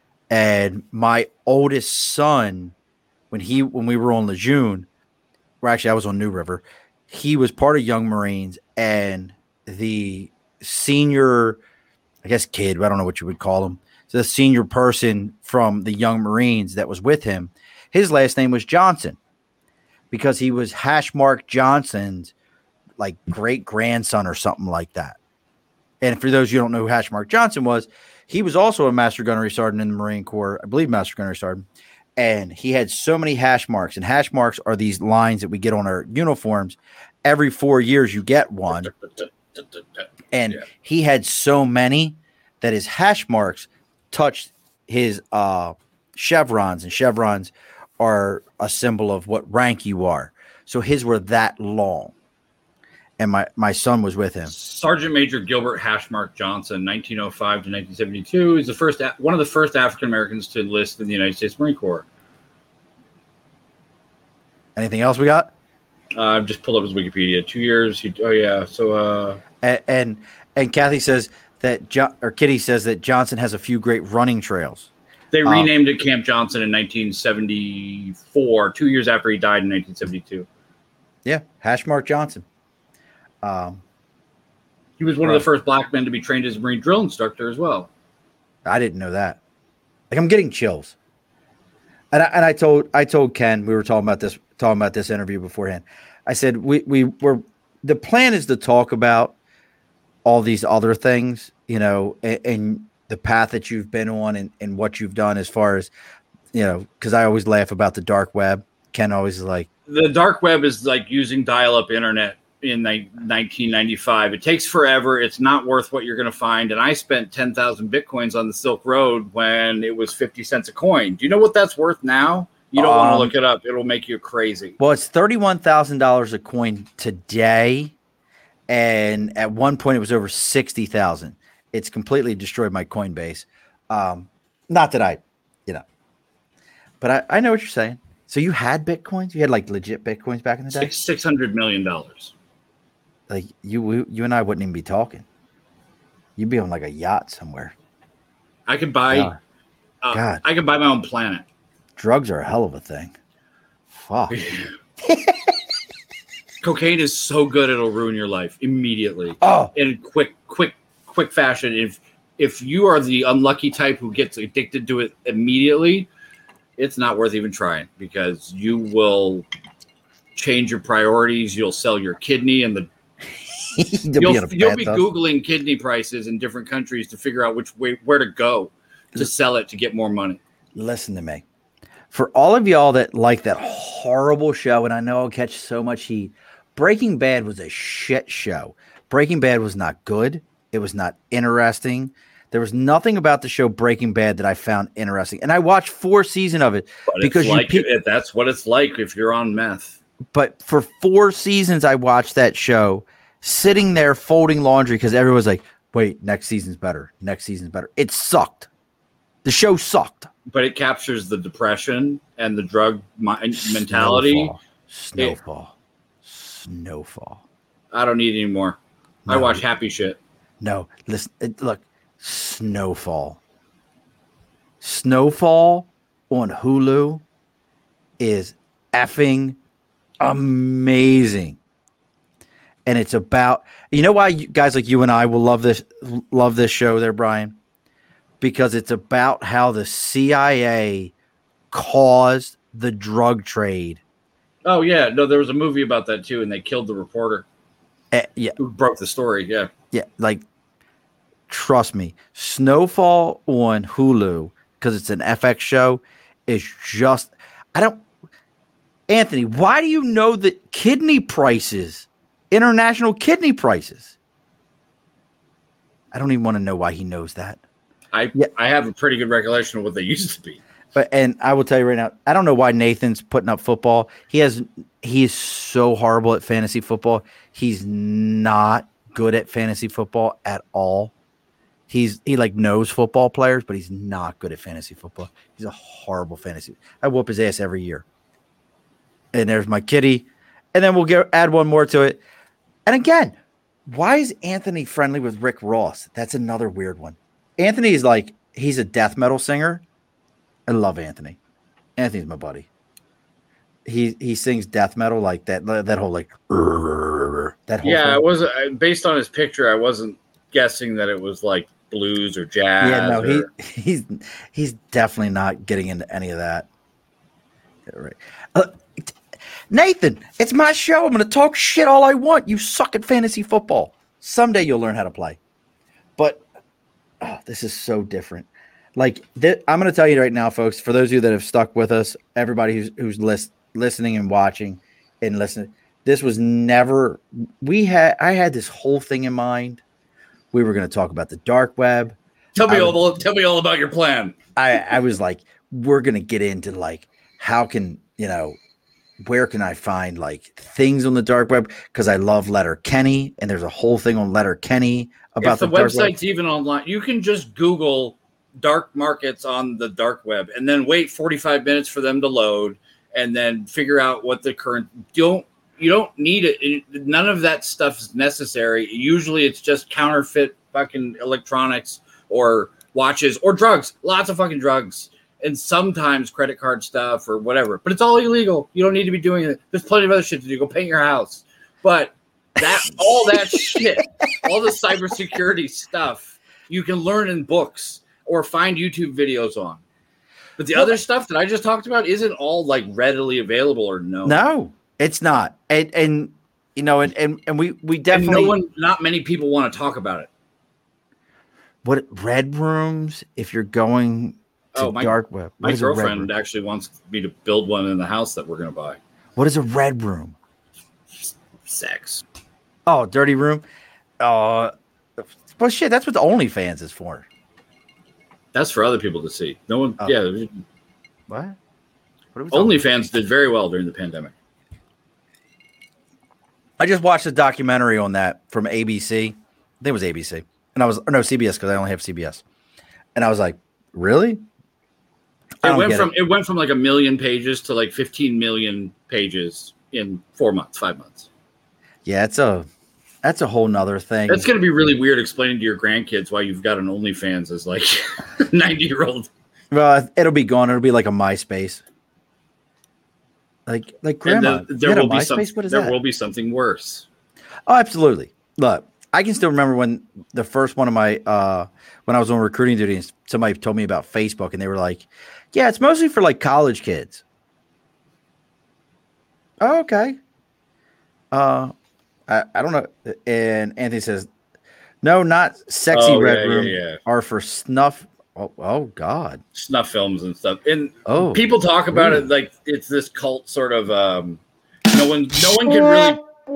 And my oldest son, when he, when we were on Lejeune, well, actually I was on New River, he was part of Young Marines, and the senior, I guess kid, I don't know what you would call him, the senior person from the Young Marines that was with him, his last name was Johnson, because he was hash mark Johnson's like great grandson or something like that. And for those you don't know who Hashmark Johnson was, he was also a Master Gunnery Sergeant in the Marine Corps, I believe Master Gunnery Sergeant. And he had so many hash marks, and hash marks are these lines that we get on our uniforms. Every four years you get one. And yeah. he had so many that his hash marks touched his uh, chevrons, and chevrons are a symbol of what rank you are. So his were that long. And my, my son was with him. Sergeant Major Gilbert Hashmark Johnson, nineteen oh five to nineteen seventy-two, is the first one of the first African Americans to enlist in the United States Marine Corps. Anything else we got? Uh, I've just pulled up his Wikipedia. Two years. He, oh yeah. So. Uh, and, and and Kathy says that jo- or Kitty says that Johnson has a few great running trails. They renamed um, it Camp Johnson in nineteen seventy-four, two years after he died in nineteen seventy-two. Yeah, Hashmark Johnson. Um, he was one right. of the first black men to be trained as a Marine drill instructor as well. I didn't know that. Like, I'm getting chills. And I, and I told I told Ken, we were talking about this talking about this interview beforehand. I said we we were the plan is to talk about all these other things, you know, and, and the path that you've been on, and, and what you've done as far as, you know, because I always laugh about the dark web. Ken always is like, the dark web is like using dial-up internet in nineteen ninety-five. It takes forever. It's not worth what you're going to find. And I spent ten thousand Bitcoins on the Silk Road when it was fifty cents a coin. Do you know what that's worth now? You don't um, want to look it up. It'll make you crazy. Well, it's thirty-one thousand dollars a coin today. And at one point it was over sixty thousand. It's completely destroyed my Coinbase. Um, not that I, you know, but I, I know what you're saying. So you had Bitcoins? You had like legit Bitcoins back in the day? Six, six hundred million dollars. Like you, you and I wouldn't even be talking. You'd be on like a yacht somewhere. I could buy. God. Uh, God. I could buy my own planet. Drugs are a hell of a thing. Fuck. Cocaine is so good it'll ruin your life immediately. Oh, in quick, quick, quick fashion. If if you are the unlucky type who gets addicted to it immediately, it's not worth even trying, because you will change your priorities. You'll sell your kidney, and the you'll, be, you'll be Googling kidney prices in different countries to figure out which way, where to go to sell it to get more money. Listen to me. For all of y'all that like that horrible show, and I know I'll catch so much heat, Breaking Bad was a shit show. Breaking Bad was not good. It was not interesting. There was nothing about the show Breaking Bad that I found interesting. And I watched four seasons of it. But because you like pe- it, that's what it's like if you're on meth. But for four seasons, I watched that show sitting there folding laundry because everyone was like, wait, next season's better. Next season's better. It sucked. The show sucked. But it captures the depression and the drug mi- mentality. Snowfall. It, Snowfall. I don't need any more. No. I watch happy shit. No, listen, look, Snowfall. Snowfall on Hulu is effing amazing. And it's about, you know why you, guys like you and I will love this love this show there, Brian? Because it's about how the C I A caused the drug trade. Oh, yeah. No, there was a movie about that, too, and they killed the reporter. Uh, yeah. Who broke the story, yeah. Yeah, like, trust me, Snowfall on Hulu, because it's an F X show, is just, I don't, Anthony, why do you know that kidney prices, international kidney prices? I don't even want to know why he knows that. I yeah. I have a pretty good recollection of what they used to be. But and I will tell you right now, I don't know why Nathan's putting up football. He has he is so horrible at fantasy football. He's not good at fantasy football at all. He's he like knows football players, but he's not good at fantasy football. He's a horrible fantasy. I whoop his ass every year. And there's my kitty. And then we'll get add one more to it. And again, why is Anthony friendly with Rick Ross? That's another weird one. Anthony is like, he's a death metal singer. I love Anthony. Anthony's my buddy. He he sings death metal like that. That whole like that whole. Yeah, thing. it was based on his picture. I wasn't guessing that it was like blues or jazz. Yeah, no, or... he he's he's definitely not getting into any of that. Right. Uh, Nathan, it's my show. I'm going to talk shit all I want. You suck at fantasy football. Someday you'll learn how to play. But oh, this is so different. Like, th- I'm going to tell you right now, folks, for those of you that have stuck with us, everybody who's, who's list- listening and watching and listening, this was never, we had, I had this whole thing in mind. We were going to talk about the dark web. Tell me I all, was, tell me all about your plan. I, I was like, we're going to get into like, how can, you know, where can I find like things on the dark web? Because I love Letterkenny, and there's a whole thing on Letterkenny about if the, the dark website's web. even online. You can just Google dark markets on the dark web and then wait forty-five minutes for them to load and then figure out what the current don't you don't need it. None of that stuff is necessary. Usually it's just counterfeit fucking electronics or watches or drugs. Lots of fucking drugs. And sometimes credit card stuff or whatever. But it's all illegal. You don't need to be doing it. There's plenty of other shit to do. Go paint your house. But that all that shit, all the cybersecurity stuff, you can learn in books or find YouTube videos on. But the well, other stuff that I just talked about isn't all like readily available or no. No, it's not. And and you know, and and, and we we definitely and no one not many people want to talk about it. What red rooms if you're going to oh, my, dark web? My girlfriend actually wants me to build one in the house that we're going to buy. What is a red room? Sex. Oh, dirty room. Uh, well, shit, that's what the OnlyFans is for. That's for other people to see. No one. Oh. Yeah. What? What OnlyFans did very well during the pandemic. I just watched a documentary on that from A B C. I think it was A B C, and I was or no C B S because I only have C B S, and I was like, really? It went from it. it went from like a million pages to like fifteen million pages in four months, five months. Yeah, it's a that's a whole nother thing. That's going to be really weird explaining to your grandkids why you've got an OnlyFans as like ninety year old. Well, it'll be gone. It'll be like a MySpace. Like like grandma. The, there will be MySpace? Some, what is there that? will be something worse. Oh, absolutely. Look, I can still remember when the first one of my uh, when I was on recruiting duty, and somebody told me about Facebook, and they were like, "Yeah, it's mostly for like college kids." Oh, okay. Uh, I, I don't know. And Anthony says, "No, not sexy oh, red yeah, room yeah, yeah. are for snuff." Oh, oh God, snuff films and stuff. And oh, people talk about ooh. it like it's this cult sort of. Um, no one, no one can really.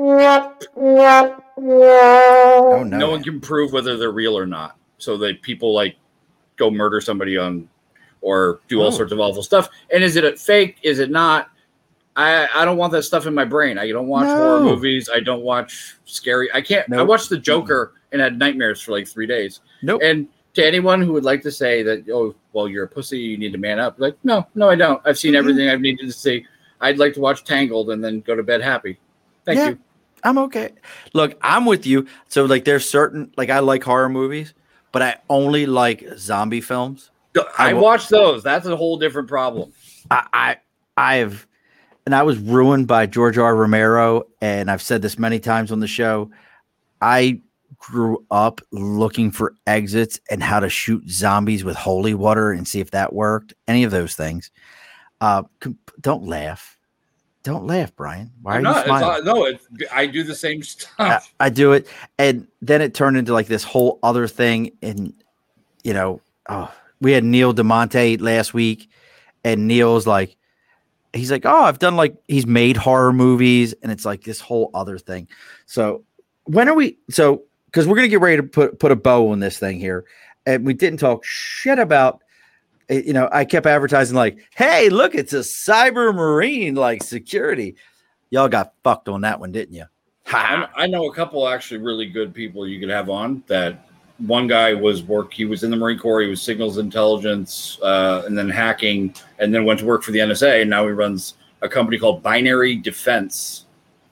Oh, no, no one can prove whether they're real or not. So that people like go murder somebody on or do all oh. sorts of awful stuff. And is it a fake? Is it not? I, I don't want that stuff in my brain. I don't watch no. horror movies. I don't watch scary. I can't. Nope. I watched The Joker and had nightmares for like three days. Nope. And to anyone who would like to say that, oh, well, you're a pussy, you need to man up. Like, no, no, I don't. I've seen mm-hmm. everything I've needed to see. I'd like to watch Tangled and then go to bed happy. Thank yeah. you. I'm okay. Look, I'm with you. So like there's certain like I like horror movies, but I only like zombie films. I, I watch those. That's a whole different problem. I, I I've and I was ruined by George R. Romero, and I've said this many times on the show. I grew up looking for exits and how to shoot zombies with holy water and see if that worked. Any of those things. Uh, don't laugh. Don't laugh, Brian. Why I'm are not, you smiling? It's not, no, it's, I do the same stuff. I, I do it. And then it turned into like this whole other thing. And, you know, oh, we had Neil DeMonte last week. And Neil's like, he's like, oh, I've done like, he's made horror movies. And it's like this whole other thing. So when are we, so, because we're going to get ready to put, put a bow on this thing here. And we didn't talk shit about, you know, I kept advertising like, hey, look, it's a cyber marine like security. Y'all got fucked on that one, didn't you? Ha. I know a couple actually really good people you could have on that. One guy was work. He was in the Marine Corps. He was signals intelligence uh, and then hacking and then went to work for the N S A. And now he runs a company called Binary Defense.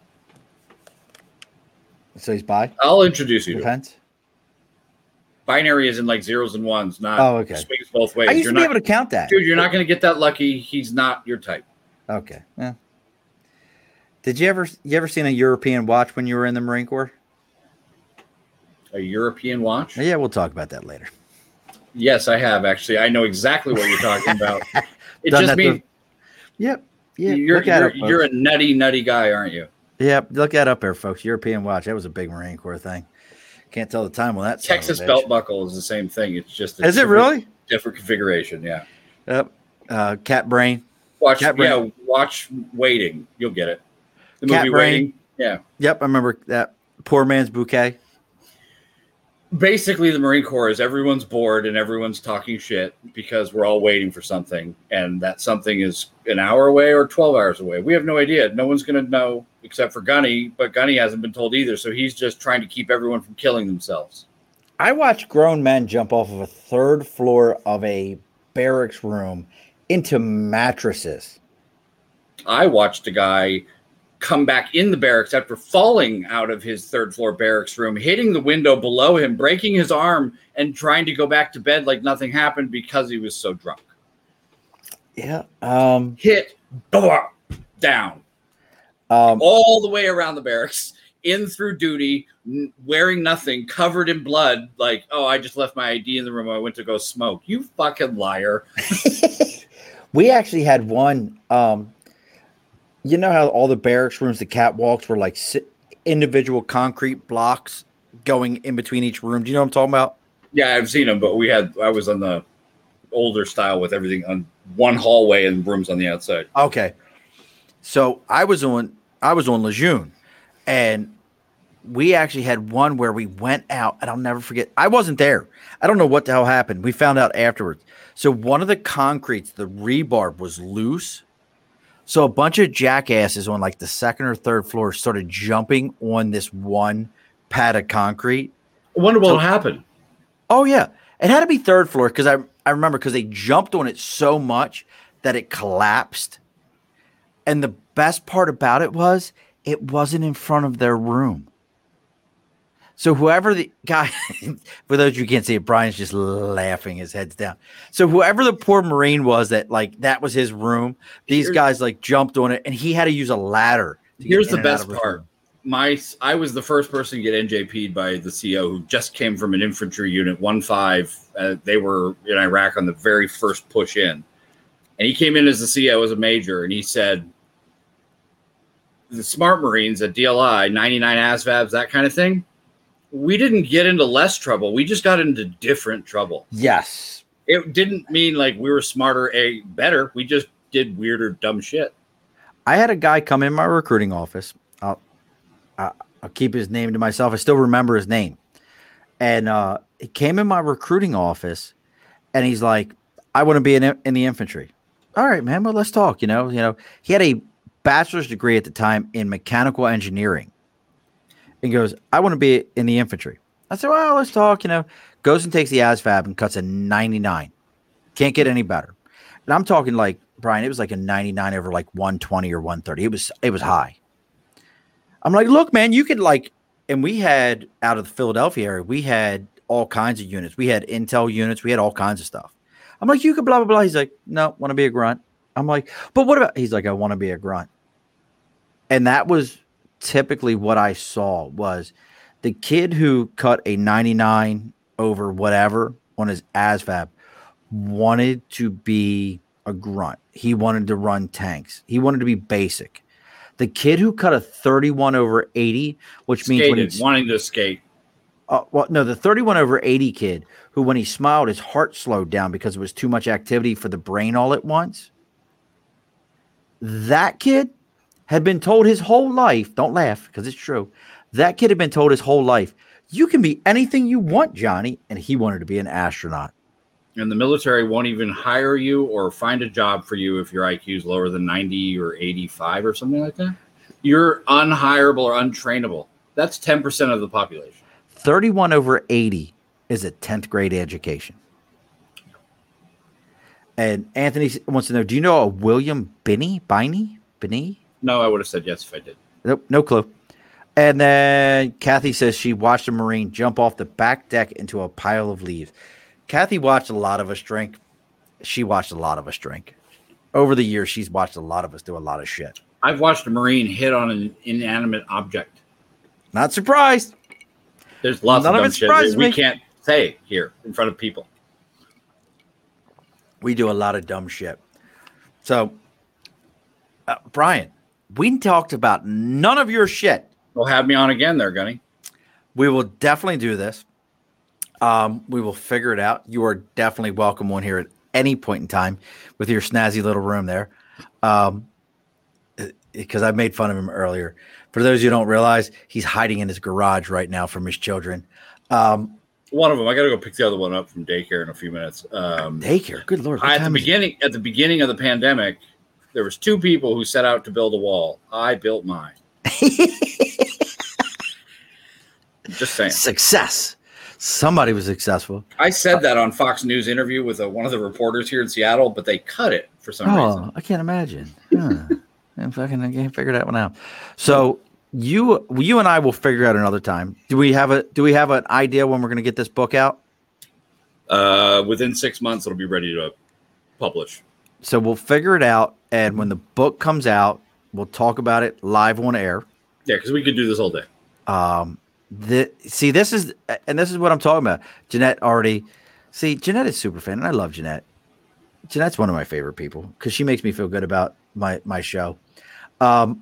So he's by? I'll introduce you Defense? to him. Binary is in like zeros and ones, not oh, okay. swings both ways. I used you're to be not, able to count that. Dude, you're not going to get that lucky. He's not your type. Okay. Yeah. Did you ever you ever seen a European watch when you were in the Marine Corps? A European watch? Yeah, we'll talk about that later. Yes, I have actually. I know exactly what you're talking about. It just means. Yep. Yeah, you're look at you're, it, folks. you're a nutty, nutty guy, aren't you? Yeah, look that up there, folks. European watch. That was a big Marine Corps thing. Can't tell the time on that. Texas son of a bitch. belt buckle is the same thing. It's just a Is it different- really? different configuration? Yeah. Yep. Uh, Cat Brain. Watch, Cat yeah, Brain. watch Waiting. You'll get it. The Cat movie Brain. Waiting. Yeah. Yep, I remember that. Poor Man's Bouquet. Basically, the Marine Corps is everyone's bored and everyone's talking shit because we're all waiting for something, and that something is an hour away or twelve hours away. We have no idea. No one's going to know except for Gunny, but Gunny hasn't been told either, so he's just trying to keep everyone from killing themselves. I watched grown men jump off of a third floor of a barracks room into mattresses. I watched a guy come back in the barracks after falling out of his third floor barracks room, hitting the window below him, breaking his arm, and trying to go back to bed like nothing happened because he was so drunk. Yeah. Um, Hit, blah, down, um, all the way around the barracks, in through duty, n- wearing nothing, covered in blood, like, oh, I just left my I D in the room. I went to go smoke. You fucking liar. we actually had one. Um, you know how all the barracks rooms, the catwalks were like si- individual concrete blocks going in between each room. Do you know what I'm talking about? Yeah, I've seen them, but we had, I was on the older style with everything on one hallway and rooms on the outside. Okay. So I was on, I was on Lejeune, and we actually had one where we went out, and I'll never forget. I wasn't there. I don't know what the hell happened. We found out afterwards. So one of the concretes, the rebar was loose. So a bunch of jackasses on like the second or third floor started jumping on this one pad of concrete. I wonder what So- will happen. Oh yeah, it had to be third floor because I I remember because they jumped on it so much that it collapsed. And the best part about it was it wasn't in front of their room. So whoever the guy, for those you can't see it, Brian's just laughing his head's down. So whoever the poor Marine was that like that was his room, these Here's- guys like jumped on it and he had to use a ladder. to get Here's in the and out best of his part. room. My, I was the first person to get N J P'd by the C O who just came from an infantry unit, one five. Uh, they were in Iraq on the very first push in. And he came in as the C O as a major, and he said, the smart Marines at D L I, ninety-nine A S V A Bs, that kind of thing, we didn't get into less trouble. We just got into different trouble. Yes. It didn't mean like we were smarter, a better. We just did weirder, dumb shit. I had a guy come in my recruiting office. I'll, I'll I'll keep his name to myself. I still remember his name. And uh, he came in my recruiting office, and he's like, "I want to be in, in the infantry." All right, man. Well, let's talk. You know, you know, he had a bachelor's degree at the time in mechanical engineering. And he goes, "I want to be in the infantry." I said, "Well, let's talk." You know, goes and takes the A S V A B and cuts a ninety-nine. Can't get any better. And I'm talking like, Brian, it was like a ninety-nine over like one twenty or one thirty. It was it was high. I'm like, look, man, you could like, and we had out of the Philadelphia area, we had all kinds of units. We had intel units. We had all kinds of stuff. I'm like, you could blah, blah, blah. He's like, no, want to be a grunt. I'm like, but what about, he's like, I want to be a grunt. And that was typically what I saw was the kid who cut a ninety-nine over whatever on his A S V A B wanted to be a grunt. He wanted to run tanks. He wanted to be basic. The kid who cut a thirty-one over eighty, which means when Skated, he's wanting to skate. uh, well, no, the thirty-one over eighty kid who, when he smiled, his heart slowed down because it was too much activity for the brain all at once. That kid had been told his whole life, don't laugh because it's true. That kid had been told his whole life, you can be anything you want, Johnny. And he wanted to be an astronaut. And the military won't even hire you or find a job for you if your I Q is lower than ninety or eighty-five or something like that. You're unhireable or untrainable. That's ten percent of the population. thirty-one over eighty is a tenth grade education. And Anthony wants to know, do you know a William Binney? Binney? Binney? No, I would have said yes if I did. Nope, no clue. And then Kathy says she watched a Marine jump off the back deck into a pile of leaves. Kathy watched a lot of us drink. She watched a lot of us drink. Over the years, she's watched a lot of us do a lot of shit. I've watched a Marine hit on an inanimate object. Not surprised. There's lots None of of dumb it shit surprises that we me. can't say here in front of people. We do a lot of dumb shit. So Uh, Brian, we talked about none of your shit. Well, have me on again there, Gunny. We will definitely do this. Um, we will figure it out. You are definitely welcome on here at any point in time with your snazzy little room there. Um, because I made fun of him earlier. For those who don't realize, he's hiding in his garage right now from his children. Um, One of them. I got to go pick the other one up from daycare in a few minutes. Um, daycare. Good Lord. I, at the beginning, at the beginning of the pandemic, there was two people who set out to build a wall. I built mine. Just saying. Success. Somebody was successful. I said that on Fox News interview with a, one of the reporters here in Seattle, but they cut it for some oh, reason. I can't imagine. Huh. I'm fucking I can't figure that one out. So you you and I will figure out another time. Do we have a do we have an idea when we're going to get this book out? Uh, within six months, it'll be ready to publish. So we'll figure it out, and when the book comes out, we'll talk about it live on air. Yeah, because we could do this all day. Um, the see this is and this is what I'm talking about. Jeanette already see Jeanette is super fan, and I love Jeanette. Jeanette's one of my favorite people because she makes me feel good about my my show. Um,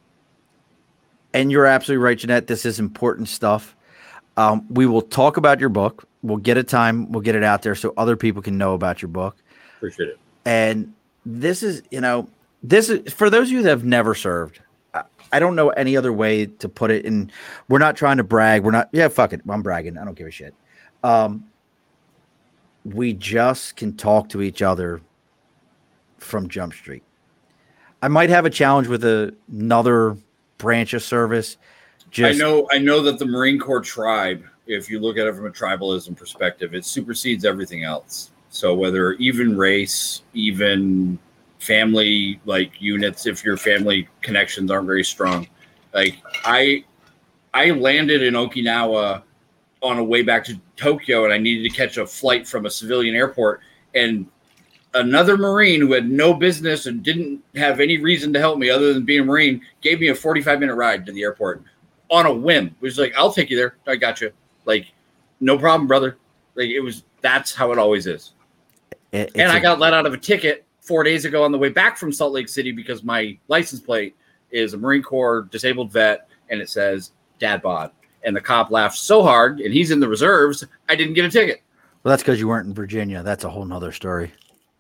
and you're absolutely right, Jeanette. This is important stuff. Um, we will talk about your book. We'll get a time. We'll get it out there so other people can know about your book. Appreciate it. And this is, you know, this is for those of you that have never served. I, I don't know any other way to put it. And we're not trying to brag. We're not. Yeah, fuck it. I'm bragging. I don't give a shit. Um, we just can talk to each other from Jump Street. I might have a challenge with a, another branch of service. Just, I know I know that the Marine Corps tribe, if you look at it from a tribalism perspective, it supersedes everything else. So whether even race, even family like units, if your family connections aren't very strong. Like I I landed in Okinawa on a way back to Tokyo, and I needed to catch a flight from a civilian airport, and another Marine who had no business and didn't have any reason to help me other than being a Marine gave me a forty-five minute ride to the airport on a whim. It was like, I'll take you there. I got you. Like, no problem, brother. Like, it was, that's how it always is. It, and I a, got let out of a ticket four days ago on the way back from Salt Lake City because my license plate is a Marine Corps disabled vet and it says Dad Bod. And the cop laughed so hard, and he's in the reserves, I didn't get a ticket. Well, that's because you weren't in Virginia. That's a whole nother story.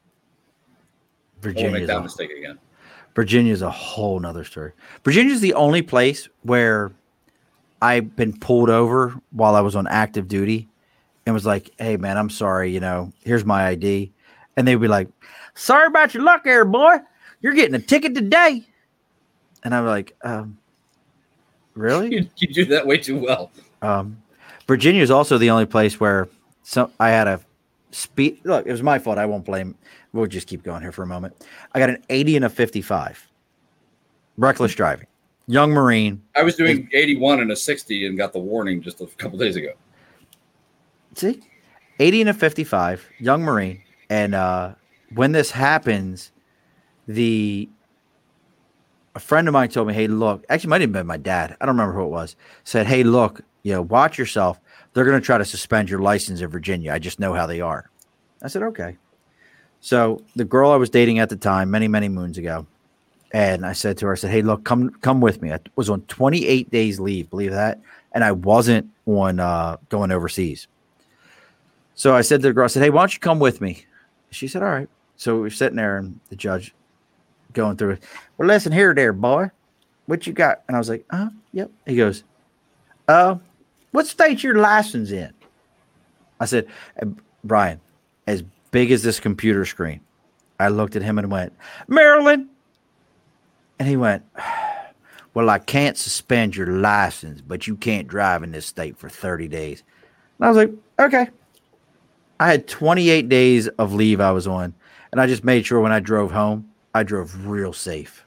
Virginia make that a, mistake again. Virginia is a whole nother story. Virginia is the only place where I've been pulled over while I was on active duty and was like, hey, man, I'm sorry. You know, here's my I D. And they'd be like, sorry about your luck there, boy. You're getting a ticket today. And I'm like, um, really? You, you do that way too well. Um, Virginia is also the only place where some, I had a speed. Look, it was my fault. I won't blame. We'll just keep going here for a moment. I got an eighty and a fifty-five. Reckless driving. Young Marine. I was doing eighty-one and a sixty and got the warning just a couple days ago. See? eighty and a fifty-five. Young Marine. And uh, when this happens, the a friend of mine told me, hey, look. Actually, it might have been my dad. I don't remember who it was. Said, hey, look, you know, watch yourself. They're going to try to suspend your license in Virginia. I just know how they are. I said, okay. So the girl I was dating at the time, many, many moons ago, and I said to her, I said, hey, look, come come with me. I was on twenty-eight days leave, believe that? And I wasn't on uh, going overseas. So I said to the girl, I said, hey, why don't you come with me? She said, all right. So we were sitting there, and the judge going through it. Well, listen here there, boy. What you got? And I was like, uh, yep. He goes, uh, what state your license in? I said, Brian, as big as this computer screen. I looked at him and went, Maryland. And he went, well, I can't suspend your license, but you can't drive in this state for thirty days. And I was like, okay. I had twenty-eight days of leave I was on, and I just made sure when I drove home, I drove real safe.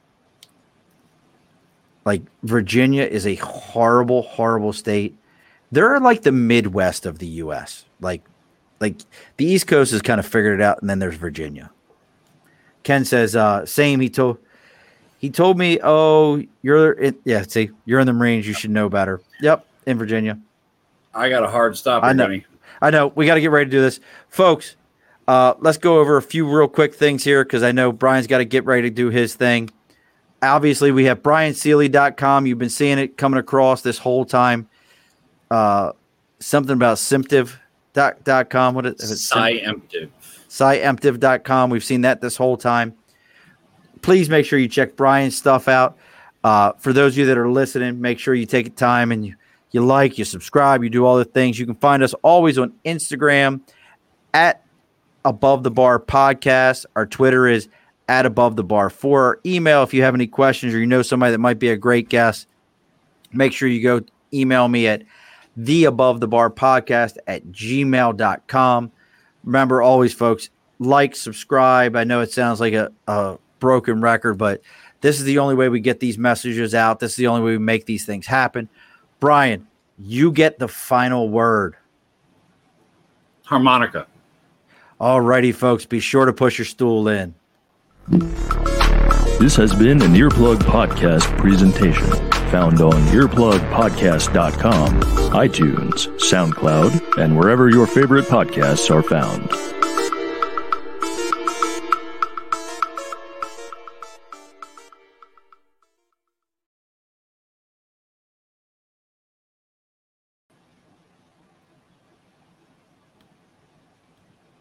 Like, Virginia is a horrible, horrible state. They're like the Midwest of the U S. Like, Like the East Coast has kind of figured it out, and then there's Virginia. Ken says, uh, same. He told he told me, oh, you're in, yeah, see, you're in the Marines. You should know better. Yep, in Virginia. I got a hard stop. I know. Money. I know. We got to get ready to do this, folks. Uh, let's go over a few real quick things here because I know Brian's got to get ready to do his thing. obviously, we have brian seely dot com. You've been seeing it coming across this whole time. Uh, something about Symptiv dot com. What is it? Symptiv. Symptiv dot com. We've seen that this whole time. Please make sure you check Brian's stuff out. Uh, for those of you that are listening, make sure you take time and you, you like, you subscribe, you do all the things. You can find us always on Instagram at Above the Bar Podcast. Our Twitter is at Above the Bar four. Our email, if you have any questions or you know somebody that might be a great guest, make sure you go email me at the Above the Bar Podcast at gmail dot com. Remember, always, folks, like, subscribe. I know it sounds like a, a broken record, but this is the only way we get these messages out. This is the only way we make these things happen. Brian, you get the final word. Harmonica. All righty, folks. Be sure to push your stool in. This has been an Earplug Podcast presentation. Found on earplug podcast dot com, iTunes, SoundCloud, and wherever your favorite podcasts are found.